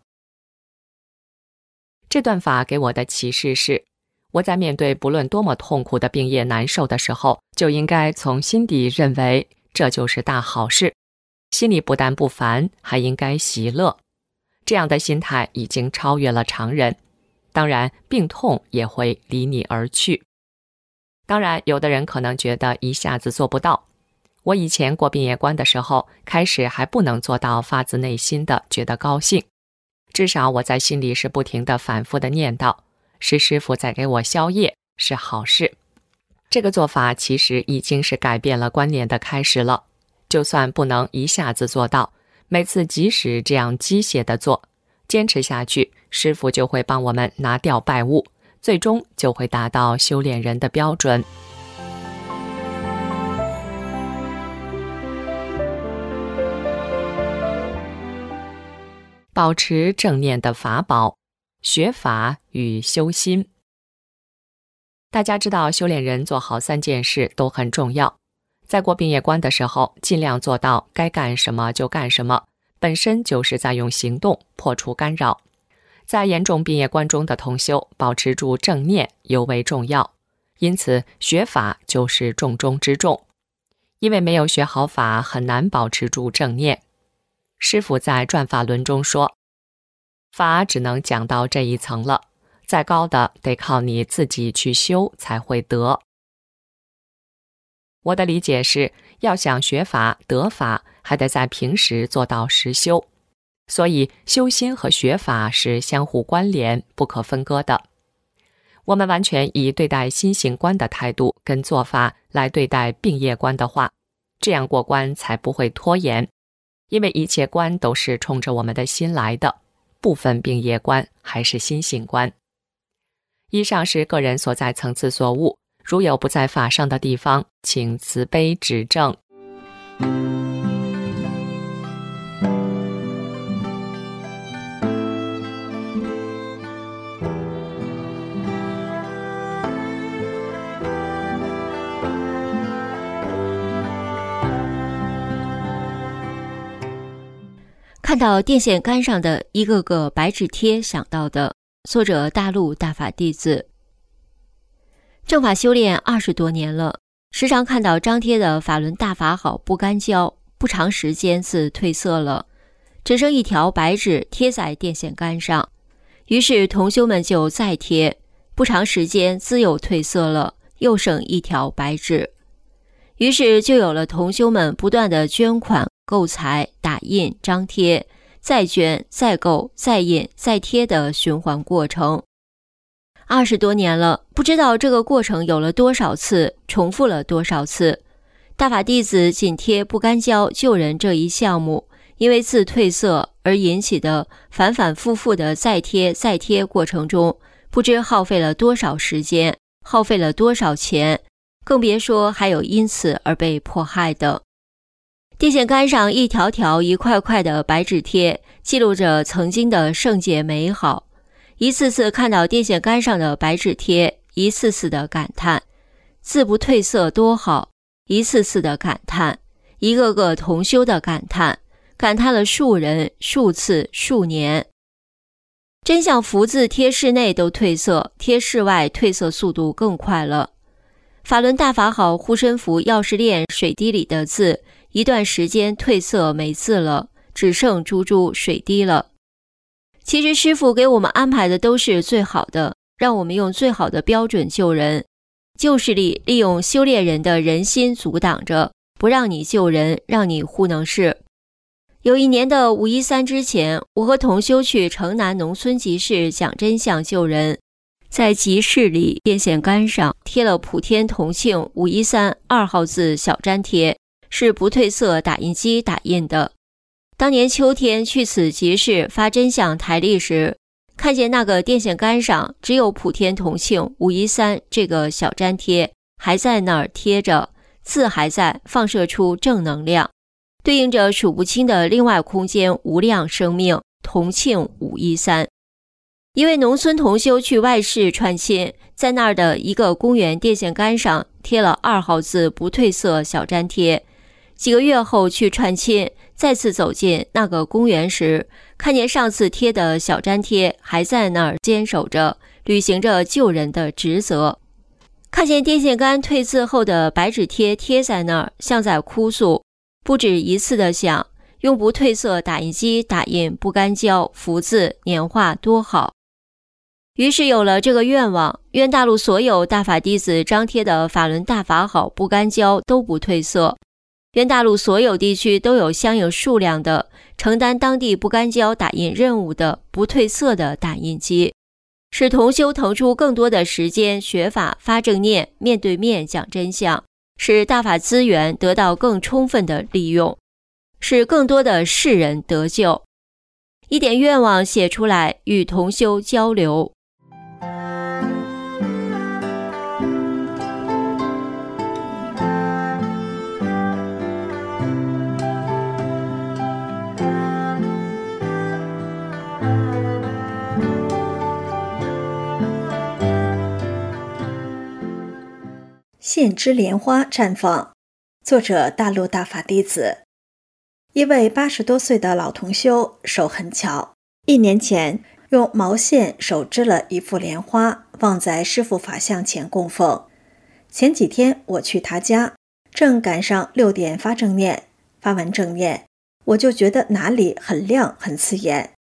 这段法给我的启示是，我在面对不论多么痛苦的病业难受的时候，就应该从心底认为这就是大好事，心里不但不烦，还应该喜乐。这样的心态已经超越了常人，当然病痛也会离你而去。当然有的人可能觉得一下子做不到，我以前过病业关的时候，开始还不能做到发自内心的觉得高兴，至少我在心里是不停地反复的念叨，是师父在给我消业，是好事。这个做法其实已经是改变了观念的开始了。就算不能一下子做到，每次即使这样机械的做，坚持下去，师父就会帮我们拿掉败物，最终就会达到修炼人的标准。保持正念的法宝，学法与修心。大家知道修炼人做好三件事都很重要，在过病业关的时候，尽量做到该干什么就干什么，本身就是在用行动破除干扰。在严重病业关中的同修，保持住正念尤为重要，因此学法就是重中之重。因为没有学好法，很难保持住正念。师父在转法轮中说， 法只能讲到这一层了，再高的得靠你自己去修才会得。我的理解是，要想学法得法，还得在平时做到实修，所以修心和学法是相互关联、不可分割的。我们完全以对待心性观的态度跟做法来对待病业观的话，这样过关才不会拖延，因为一切观都是冲着我们的心来的，不分病业观还是心性观。以上是个人所在层次所悟，如有不在法上的地方，请慈悲指正。 看到电线杆上的一个个白纸贴想到的，作者大陆大法弟子。正法修炼二十多年了，时常看到张贴的法轮大法好不干胶，不长时间字褪色了，只剩一条白纸贴在电线杆上。于是同修们就再贴，不长时间字又褪色了，又剩一条白纸。于是就有了同修们不断的捐款、购材、打印、张贴，再捐、再购、再印、再贴的循环过程。二十多年了，不知道这个过程有了多少次，重复了多少次。大法弟子紧贴不干胶救人这一项目，因为字褪色而引起的反反复复的再贴再贴过程中，不知耗费了多少时间，耗费了多少钱，更别说还有因此而被迫害的。电线杆上一条条一块块的白纸贴，记录着曾经的圣洁美好。一次次看到电线杆上的白纸贴，一次次的感叹字不褪色多好，一次次的感叹，一个个同修的感叹，感叹了数人、数次、数年。真像福字贴室内都褪色，贴室外褪色速度更快了。法轮大法好护身符钥匙链水滴里的字，一段时间褪色没字了，只剩珠珠水滴了。其实师父给我们安排的都是最好的，让我们用最好的标准救人。旧势力利用修炼人的人心阻挡着，不让你救人，让你糊弄事。有一年的五一三之前，我和同修去城南农村集市讲真相救人，在集市里电线杆上贴了普天同庆五一三二号字小粘贴，是不褪色打印机打印的。当年秋天去此集市发真相台历时，看见那个电线杆上只有普天同庆五一三这个小粘贴还在那儿贴着，字还在，放射出正能量，对应着数不清的另外空间无量生命，同庆五一三。一位农村同修去外市串亲，在那儿的一个公园电线杆上贴了二号字不褪色小粘贴。几个月后去串亲，再次走进那个公园时，看见上次贴的小粘贴还在那儿坚守着，履行着救人的职责。看见电线杆褪字后的白纸贴贴在那儿，像在哭诉，不止一次的想，用不褪色打印机打印不干胶福字年画多好。于是有了这个愿望，愿大陆所有大法弟子张贴的法轮大法好不干胶都不褪色，愿大陆所有地区都有相应数量的承担当地不干胶打印任务的不褪色的打印机，使同修腾出更多的时间学法发正念，面对面讲真相，使大法资源得到更充分的利用，使更多的世人得救。一点愿望写出来与同修交流。 线枝莲花绽放，作者大陆大法弟子。一位八十多岁的老同修手很巧，一年前用毛线手织了一幅莲花，放在师父法像前供奉。前几天我去他家，正赶上六点发正念，发完正念，我就觉得哪里很亮很刺眼，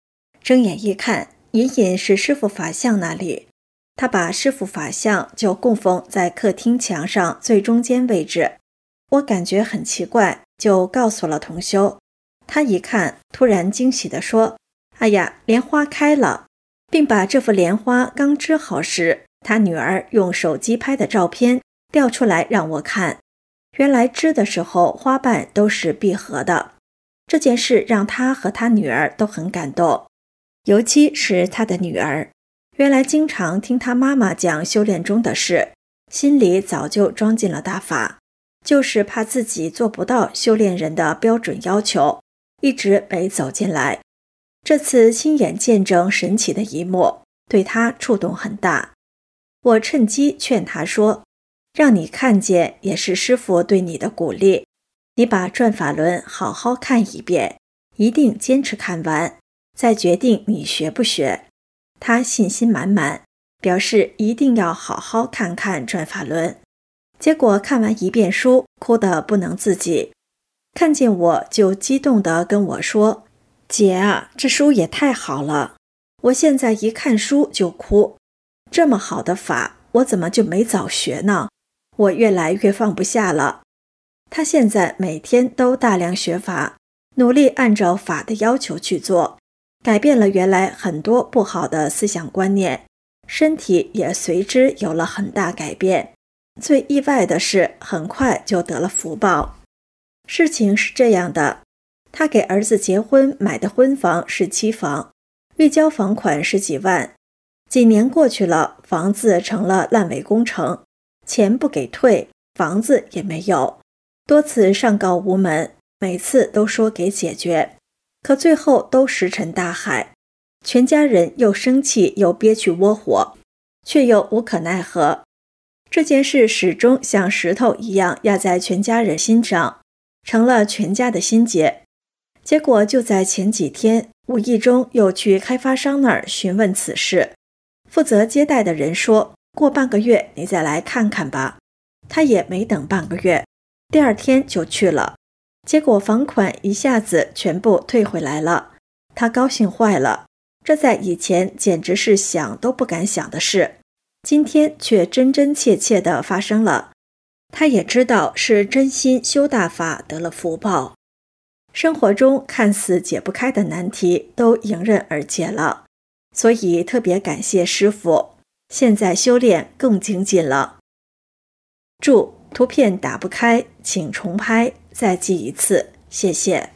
睁眼一看，隐隐是师父法像那里。他把师父法像就供奉在客厅墙上最中间位置。我感觉很奇怪，就告诉了同修。他一看，突然惊喜地说：哎呀，莲花开了，并把这幅莲花刚织好时，他女儿用手机拍的照片调出来让我看。原来织的时候花瓣都是闭合的。这件事让他和他女儿都很感动，尤其是他的女儿。原来经常听他妈妈讲修炼中的事，心里早就装进了大法，就是怕自己做不到修炼人的标准要求，一直没走进来。这次亲眼见证神奇的一幕，对他触动很大。我趁机劝他说，让你看见也是师父对你的鼓励，你把转法轮好好看一遍，一定坚持看完，再决定你学不学。他信心满满，表示一定要好好看看转法轮。结果看完一遍书，哭得不能自己，看见我就激动地跟我说，姐啊，这书也太好了，我现在一看书就哭，这么好的法，我怎么就没早学呢？我越来越放不下了。他现在每天都大量学法，努力按照法的要求去做，改变了原来很多不好的思想观念，身体也随之有了很大改变。最意外的是，很快就得了福报。事情是这样的，他给儿子结婚买的婚房是期房，预交房款十几万，几年过去了，房子成了烂尾工程，钱不给退，房子也没有，多次上告无门，每次都说给解决，可最后都石沉大海。全家人又生气又憋屈窝火，却又无可奈何。这件事始终像石头一样压在全家人心上，成了全家的心结。结果就在前几天，无意中又去开发商那儿询问此事，负责接待的人说，过半个月你再来看看吧。他也没等半个月，第二天就去了，结果房款一下子全部退回来了。他高兴坏了，这在以前简直是想都不敢想的事，今天却真真切切地发生了。他也知道是真心修大法得了福报，生活中看似解不开的难题都迎刃而解了，所以特别感谢师父，现在修炼更精进了。注：图片打不开，请重拍，再记一次，谢谢。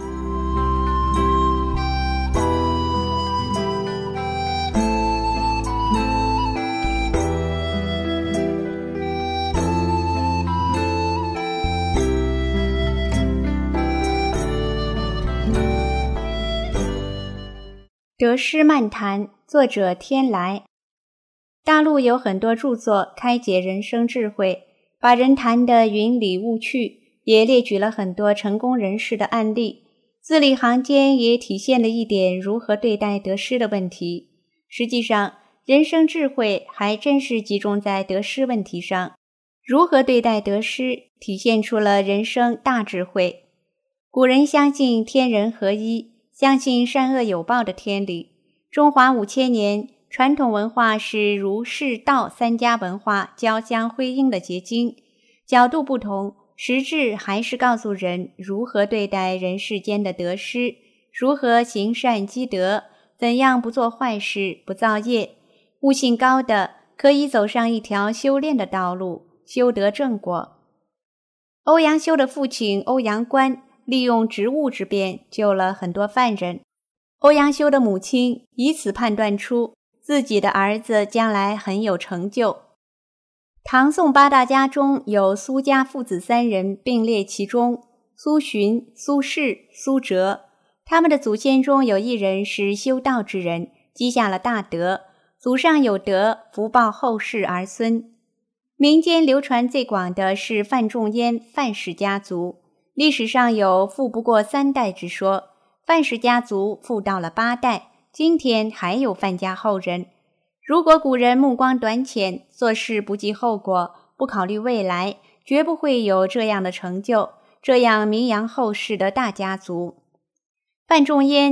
得失漫谈，作者天来。大陆有很多著作开解人生智慧，把人谈得云里雾去，也列举了很多成功人士的案例，字里行间也体现了一点如何对待得失的问题。实际上，人生智慧还真是集中在得失问题上，如何对待得失，体现出了人生大智慧。古人相信天人合一，相信善恶有报的天理。中华五千年传统文化是儒释道三家文化交相辉映的结晶，角度不同，实质还是告诉人如何对待人世间的得失，如何行善积德，怎样不做坏事，不造业。悟性高的可以走上一条修炼的道路，修得正果。欧阳修的父亲欧阳关利用职务之便救了很多犯人，欧阳修的母亲以此判断出自己的儿子将来很有成就。唐宋八大家中有苏家父子三人并列其中，苏洵、苏轼、苏辙，他们的祖先中有一人是修道之人，积下了大德，祖上有德，福报后世儿孙。民间流传最广的是范仲淹范氏家族，历史上有富不过三代之说，范氏家族富到了八代，今天还有范家后人。如果古人目光短浅，做事不计后果，不考虑未来，绝不会有这样的成就，这样名扬后世的大家族。范仲淹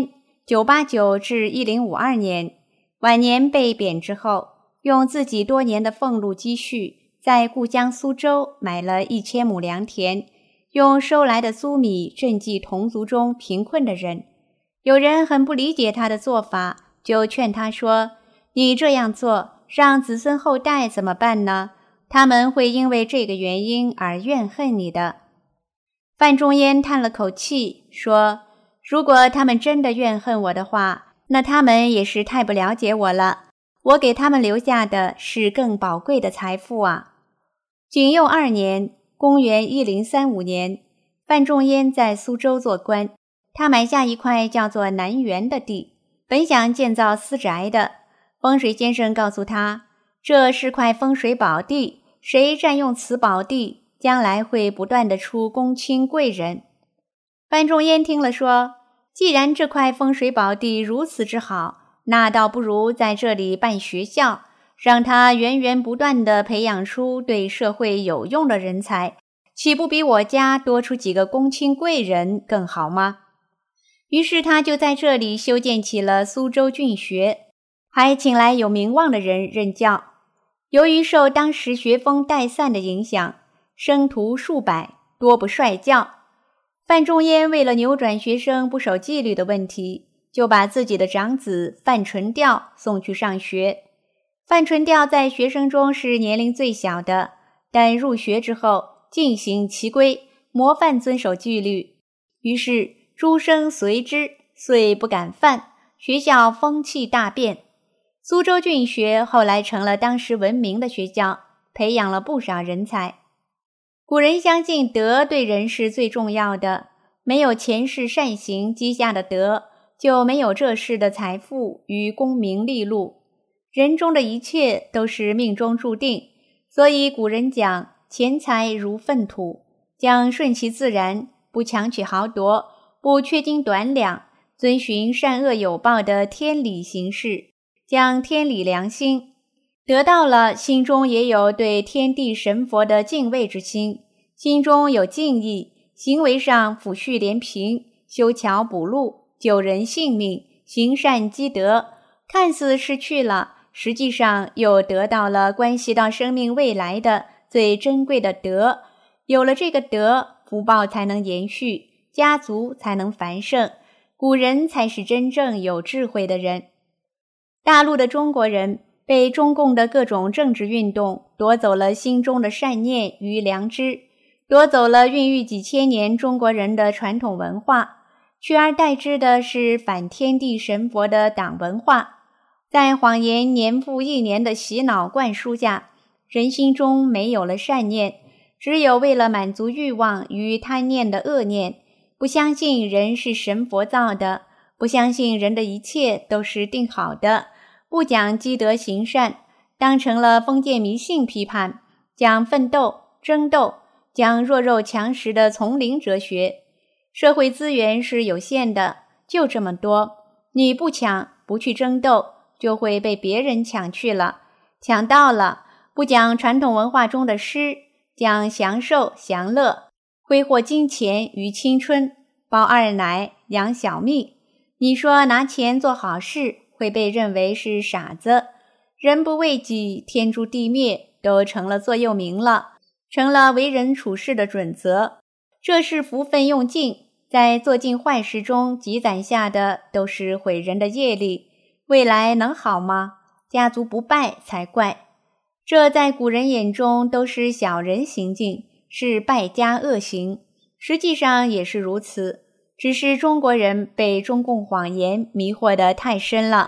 九八九至一零五二年，晚年被贬之后，用自己多年的俸禄积蓄，在故乡苏州买了一千亩良田，用收来的苏米赈济同族中贫困的人。有人很不理解他的做法，就劝他说：你这样做，让子孙后代怎么办呢？他们会因为这个原因而怨恨你的。范仲淹叹了口气说：如果他们真的怨恨我的话，那他们也是太不了解我了。我给他们留下的是更宝贵的财富啊。景佑二年，公元一零三五年，范仲淹在苏州做官，他买下一块叫做南园的地，本想建造私宅的。风水先生告诉他，这是块风水宝地，谁占用此宝地，将来会不断地出公卿贵人。范仲淹听了说，既然这块风水宝地如此之好，那倒不如在这里办学校，让他源源不断地培养出对社会有用的人才，岂不比我家多出几个公卿贵人更好吗？于是他就在这里修建起了苏州郡学，还请来有名望的人任教。由于受当时学风怠散的影响，生徒数百，多不率教。范仲淹为了扭转学生不守纪律的问题，就把自己的长子范纯调送去上学。范纯调在学生中是年龄最小的，但入学之后尽行其规，模范遵守纪律，于是诸生随之，遂不敢犯，学校风气大变。苏州郡学后来成了当时闻名的学校，培养了不少人才。古人相信德对人是最重要的，没有前世善行积下的德，就没有这世的财富与功名利禄。人中的一切都是命中注定，所以古人讲钱财如粪土，将顺其自然，不强取豪夺，不缺斤短两，遵循善恶有报的天理行事，将天理良心得到了，心中也有对天地神佛的敬畏之心，心中有敬意，行为上抚恤怜贫，修桥补路，救人性命，行善积德，看似失去了，实际上又得到了关系到生命未来的最珍贵的德。有了这个德，福报才能延续，家族才能繁盛，古人才是真正有智慧的人。大陆的中国人被中共的各种政治运动夺走了心中的善念与良知，夺走了孕育几千年中国人的传统文化，取而代之的是反天地神佛的党文化。在谎言年复一年的洗脑灌输下，人心中没有了善念，只有为了满足欲望与贪念的恶念，不相信人是神佛造的，不相信人的一切都是定好的，不讲积德行善，当成了封建迷信批判，讲奋斗、争斗，讲弱肉强食的丛林哲学。社会资源是有限的，就这么多，你不抢，不去争斗，就会被别人抢去了。抢到了，不讲传统文化中的诗，讲享受享乐，挥霍金钱与青春，包二奶养小蜜。你说拿钱做好事，会被认为是傻子。人不为己，天诛地灭都成了座右铭了，成了为人处事的准则。这是福分用尽，在做尽坏事中积攒下的都是毁人的业力，未来能好吗？家族不败才怪。这在古人眼中都是小人行径，是败家恶行，实际上也是如此，只是中国人被中共谎言迷惑得太深了。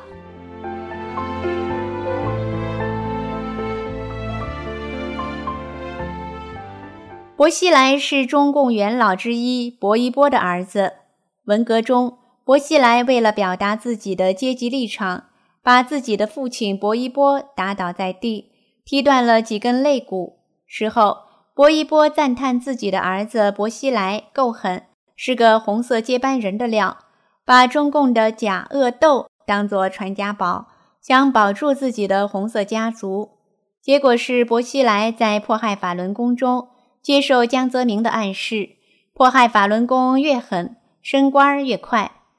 薄熙来是中共元老之一薄一波的儿子。文革中，薄熙来为了表达自己的阶级立场，把自己的父亲薄一波打倒在地，踢断了几根肋骨。事后，薄一波赞叹自己的儿子薄熙来够狠，是个红色接班人的料，把中共的假恶斗当作传家宝，想保住自己的红色家族。结果是薄熙来在迫害法轮功中接受江泽民的暗示，迫害法轮功越狠，升官越快。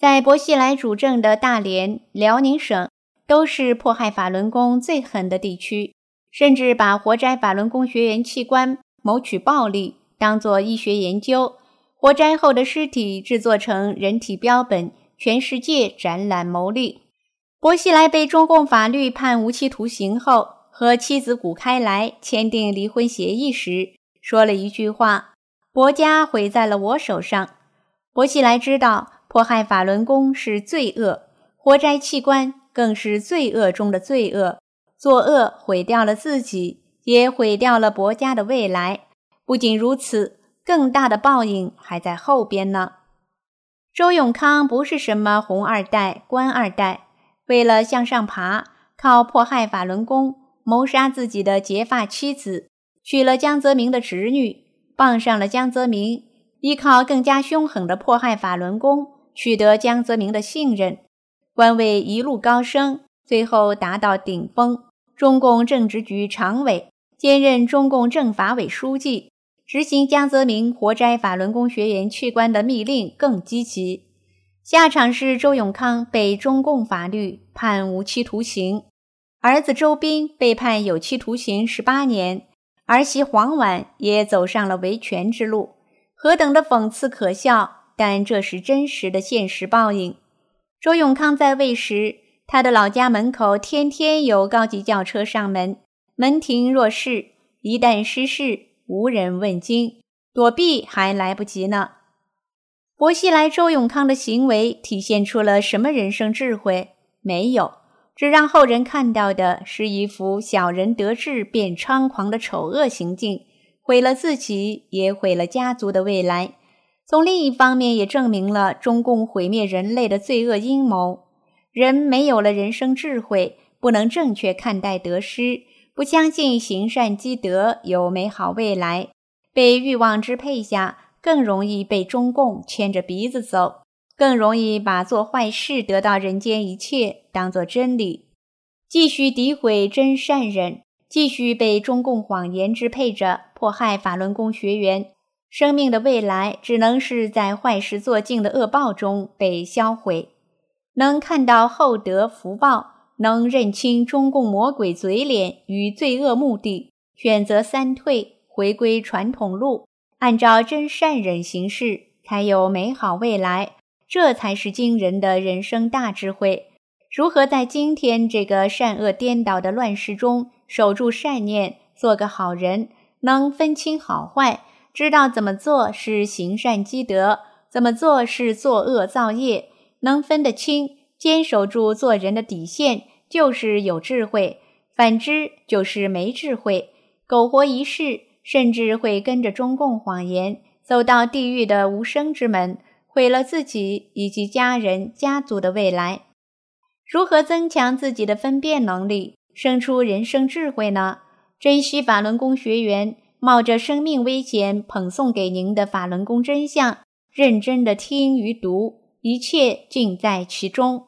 在薄熙来主政的大连、辽宁省都是迫害法轮功最狠的地区，甚至把活摘法轮功学员器官谋取暴利当作医学研究，活摘后的尸体制作成人体标本，全世界展览牟利。薄熙来被中共法律判无期徒刑后，和妻子谷开来签订离婚协议时，说了一句话：薄家毁在了我手上。薄熙来知道迫害法轮功是罪恶，活摘器官更是罪恶中的罪恶，作恶毁掉了自己，也毁掉了薄家的未来。不仅如此，更大的报应还在后边呢。周永康不是什么红二代、官二代，为了向上爬，靠迫害法轮功谋杀自己的结发妻子，娶了江泽民的侄女，傍上了江泽民，依靠更加凶狠的迫害法轮功取得江泽民的信任，官位一路高升，最后达到顶峰，中共政治局常委，兼任中共政法委书记，执行江泽民活摘法轮功学员器官的密令更积极。下场是周永康被中共法律判无期徒刑，儿子周斌被判有期徒刑十八年，儿媳黄婉也走上了维权之路。何等的讽刺可笑，但这是真实的现实报应。周永康在位时，他的老家门口天天有高级轿车上门，门庭若市，一旦失事，无人问津，躲避还来不及呢。薄熙来、周永康的行为体现出了什么人生智慧？没有，只让后人看到的是一幅小人得志便猖狂的丑恶行径，毁了自己，也毁了家族的未来。从另一方面也证明了中共毁灭人类的罪恶阴谋。人没有了人生智慧，不能正确看待得失，不相信行善积德有美好未来，被欲望支配下，更容易被中共牵着鼻子走，更容易把做坏事得到人间一切当作真理，继续诋毁真善忍，继续被中共谎言支配着，迫害法轮功学员。生命的未来只能是在坏事做尽的恶报中被销毁。能看到厚德福报，能认清中共魔鬼嘴脸与罪恶目的，选择三退，回归传统路，按照真善忍行事，才有美好未来。这才是惊人的人生大智慧。如何在今天这个善恶颠倒的乱世中守住善念，做个好人，能分清好坏，知道怎么做是行善积德，怎么做是作恶造业，能分得清，坚守住做人的底线，就是有智慧，反之就是没智慧，苟活一世，甚至会跟着中共谎言走到地狱的无声之门，毁了自己以及家人家族的未来。如何增强自己的分辨能力，生出人生智慧呢？珍惜法轮功学员冒着生命危险捧送给您的法轮功真相，认真的听与读，一切尽在其中。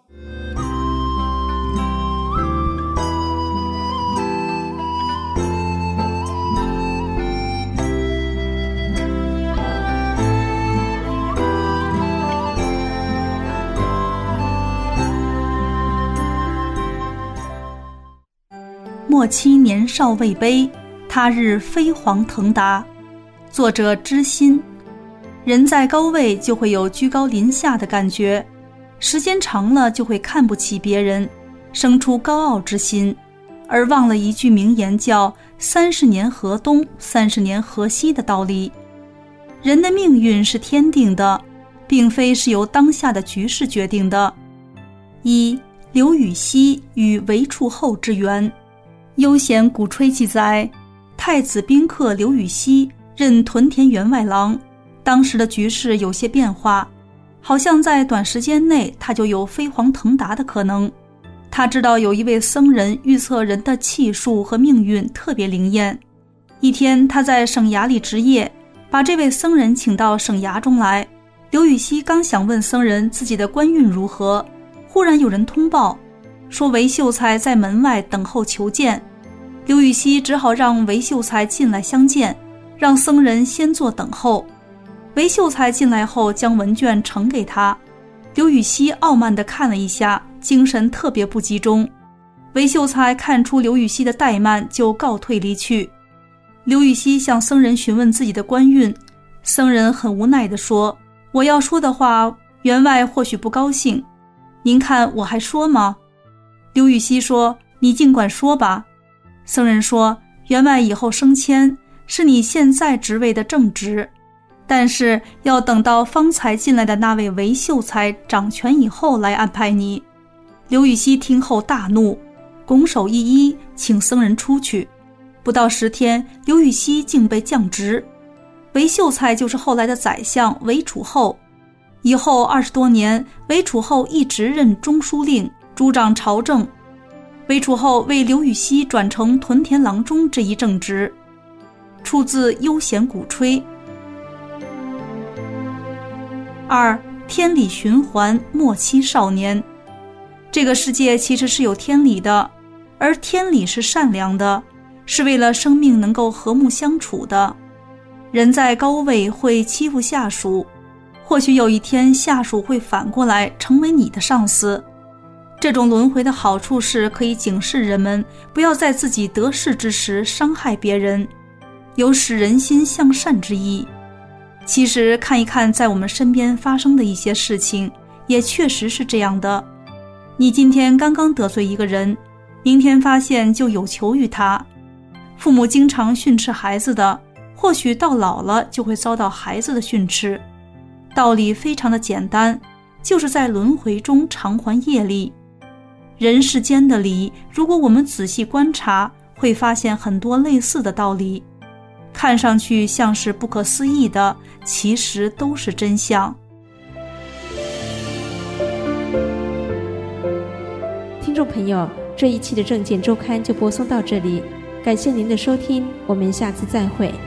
莫欺年少未卑，他日飞黄腾达。作者知心。人在高位就会有居高临下的感觉，时间长了就会看不起别人，生出高傲之心，而忘了一句名言叫三十年河东，三十年河西的道理。人的命运是天定的，并非是由当下的局势决定的。一、刘禹锡与韦处后之缘。悠闲鼓吹记载，太子宾客刘禹锡任屯田员外郎，当时的局势有些变化，好像在短时间内他就有飞黄腾达的可能。他知道有一位僧人预测人的气数和命运特别灵验。一天他在省衙里值夜，把这位僧人请到省衙中来。刘禹锡刚想问僧人自己的官运如何，忽然有人通报说韦秀才在门外等候求见。刘禹锡只好让韦秀才进来相见，让僧人先坐等候。韦秀才进来后将文卷呈给他， 刘禹锡傲慢地看了一下，精神特别不集中。韦秀才看出刘禹锡的怠慢，就告退离去。刘禹锡向僧人询问自己的官运，僧人很无奈地说：“我要说的话，员外或许不高兴，您看我还说吗？”刘禹锡说：“你尽管说吧。”僧人说：“员外以后升迁，是你现在职位的正职，但是要等到方才进来的那位韦秀才掌权以后来安排你。”刘禹锡听后大怒，拱手一揖，请僧人出去。不到十天，刘禹锡竟被降职。韦秀才就是后来的宰相韦楚后。以后二十多年，韦楚后一直任中书令，主掌朝政。韦楚后为刘禹锡转成屯田郎中这一正职。出自《悠闲鼓吹》。二，天理循环，莫欺少年。这个世界其实是有天理的，而天理是善良的，是为了生命能够和睦相处的。人在高位会欺负下属，或许有一天下属会反过来成为你的上司。这种轮回的好处是可以警示人们不要在自己得势之时伤害别人，有使人心向善之意。其实看一看在我们身边发生的一些事情，也确实是这样的。你今天刚刚得罪一个人，明天发现就有求于他。父母经常训斥孩子的，或许到老了就会遭到孩子的训斥。道理非常的简单，就是在轮回中偿还业力。人世间的理，如果我们仔细观察，会发现很多类似的道理，看上去像是不可思议的，其实都是真相。 听众朋友，这一期的证件周刊就播送到这里，感谢您的收听，我们下次再会。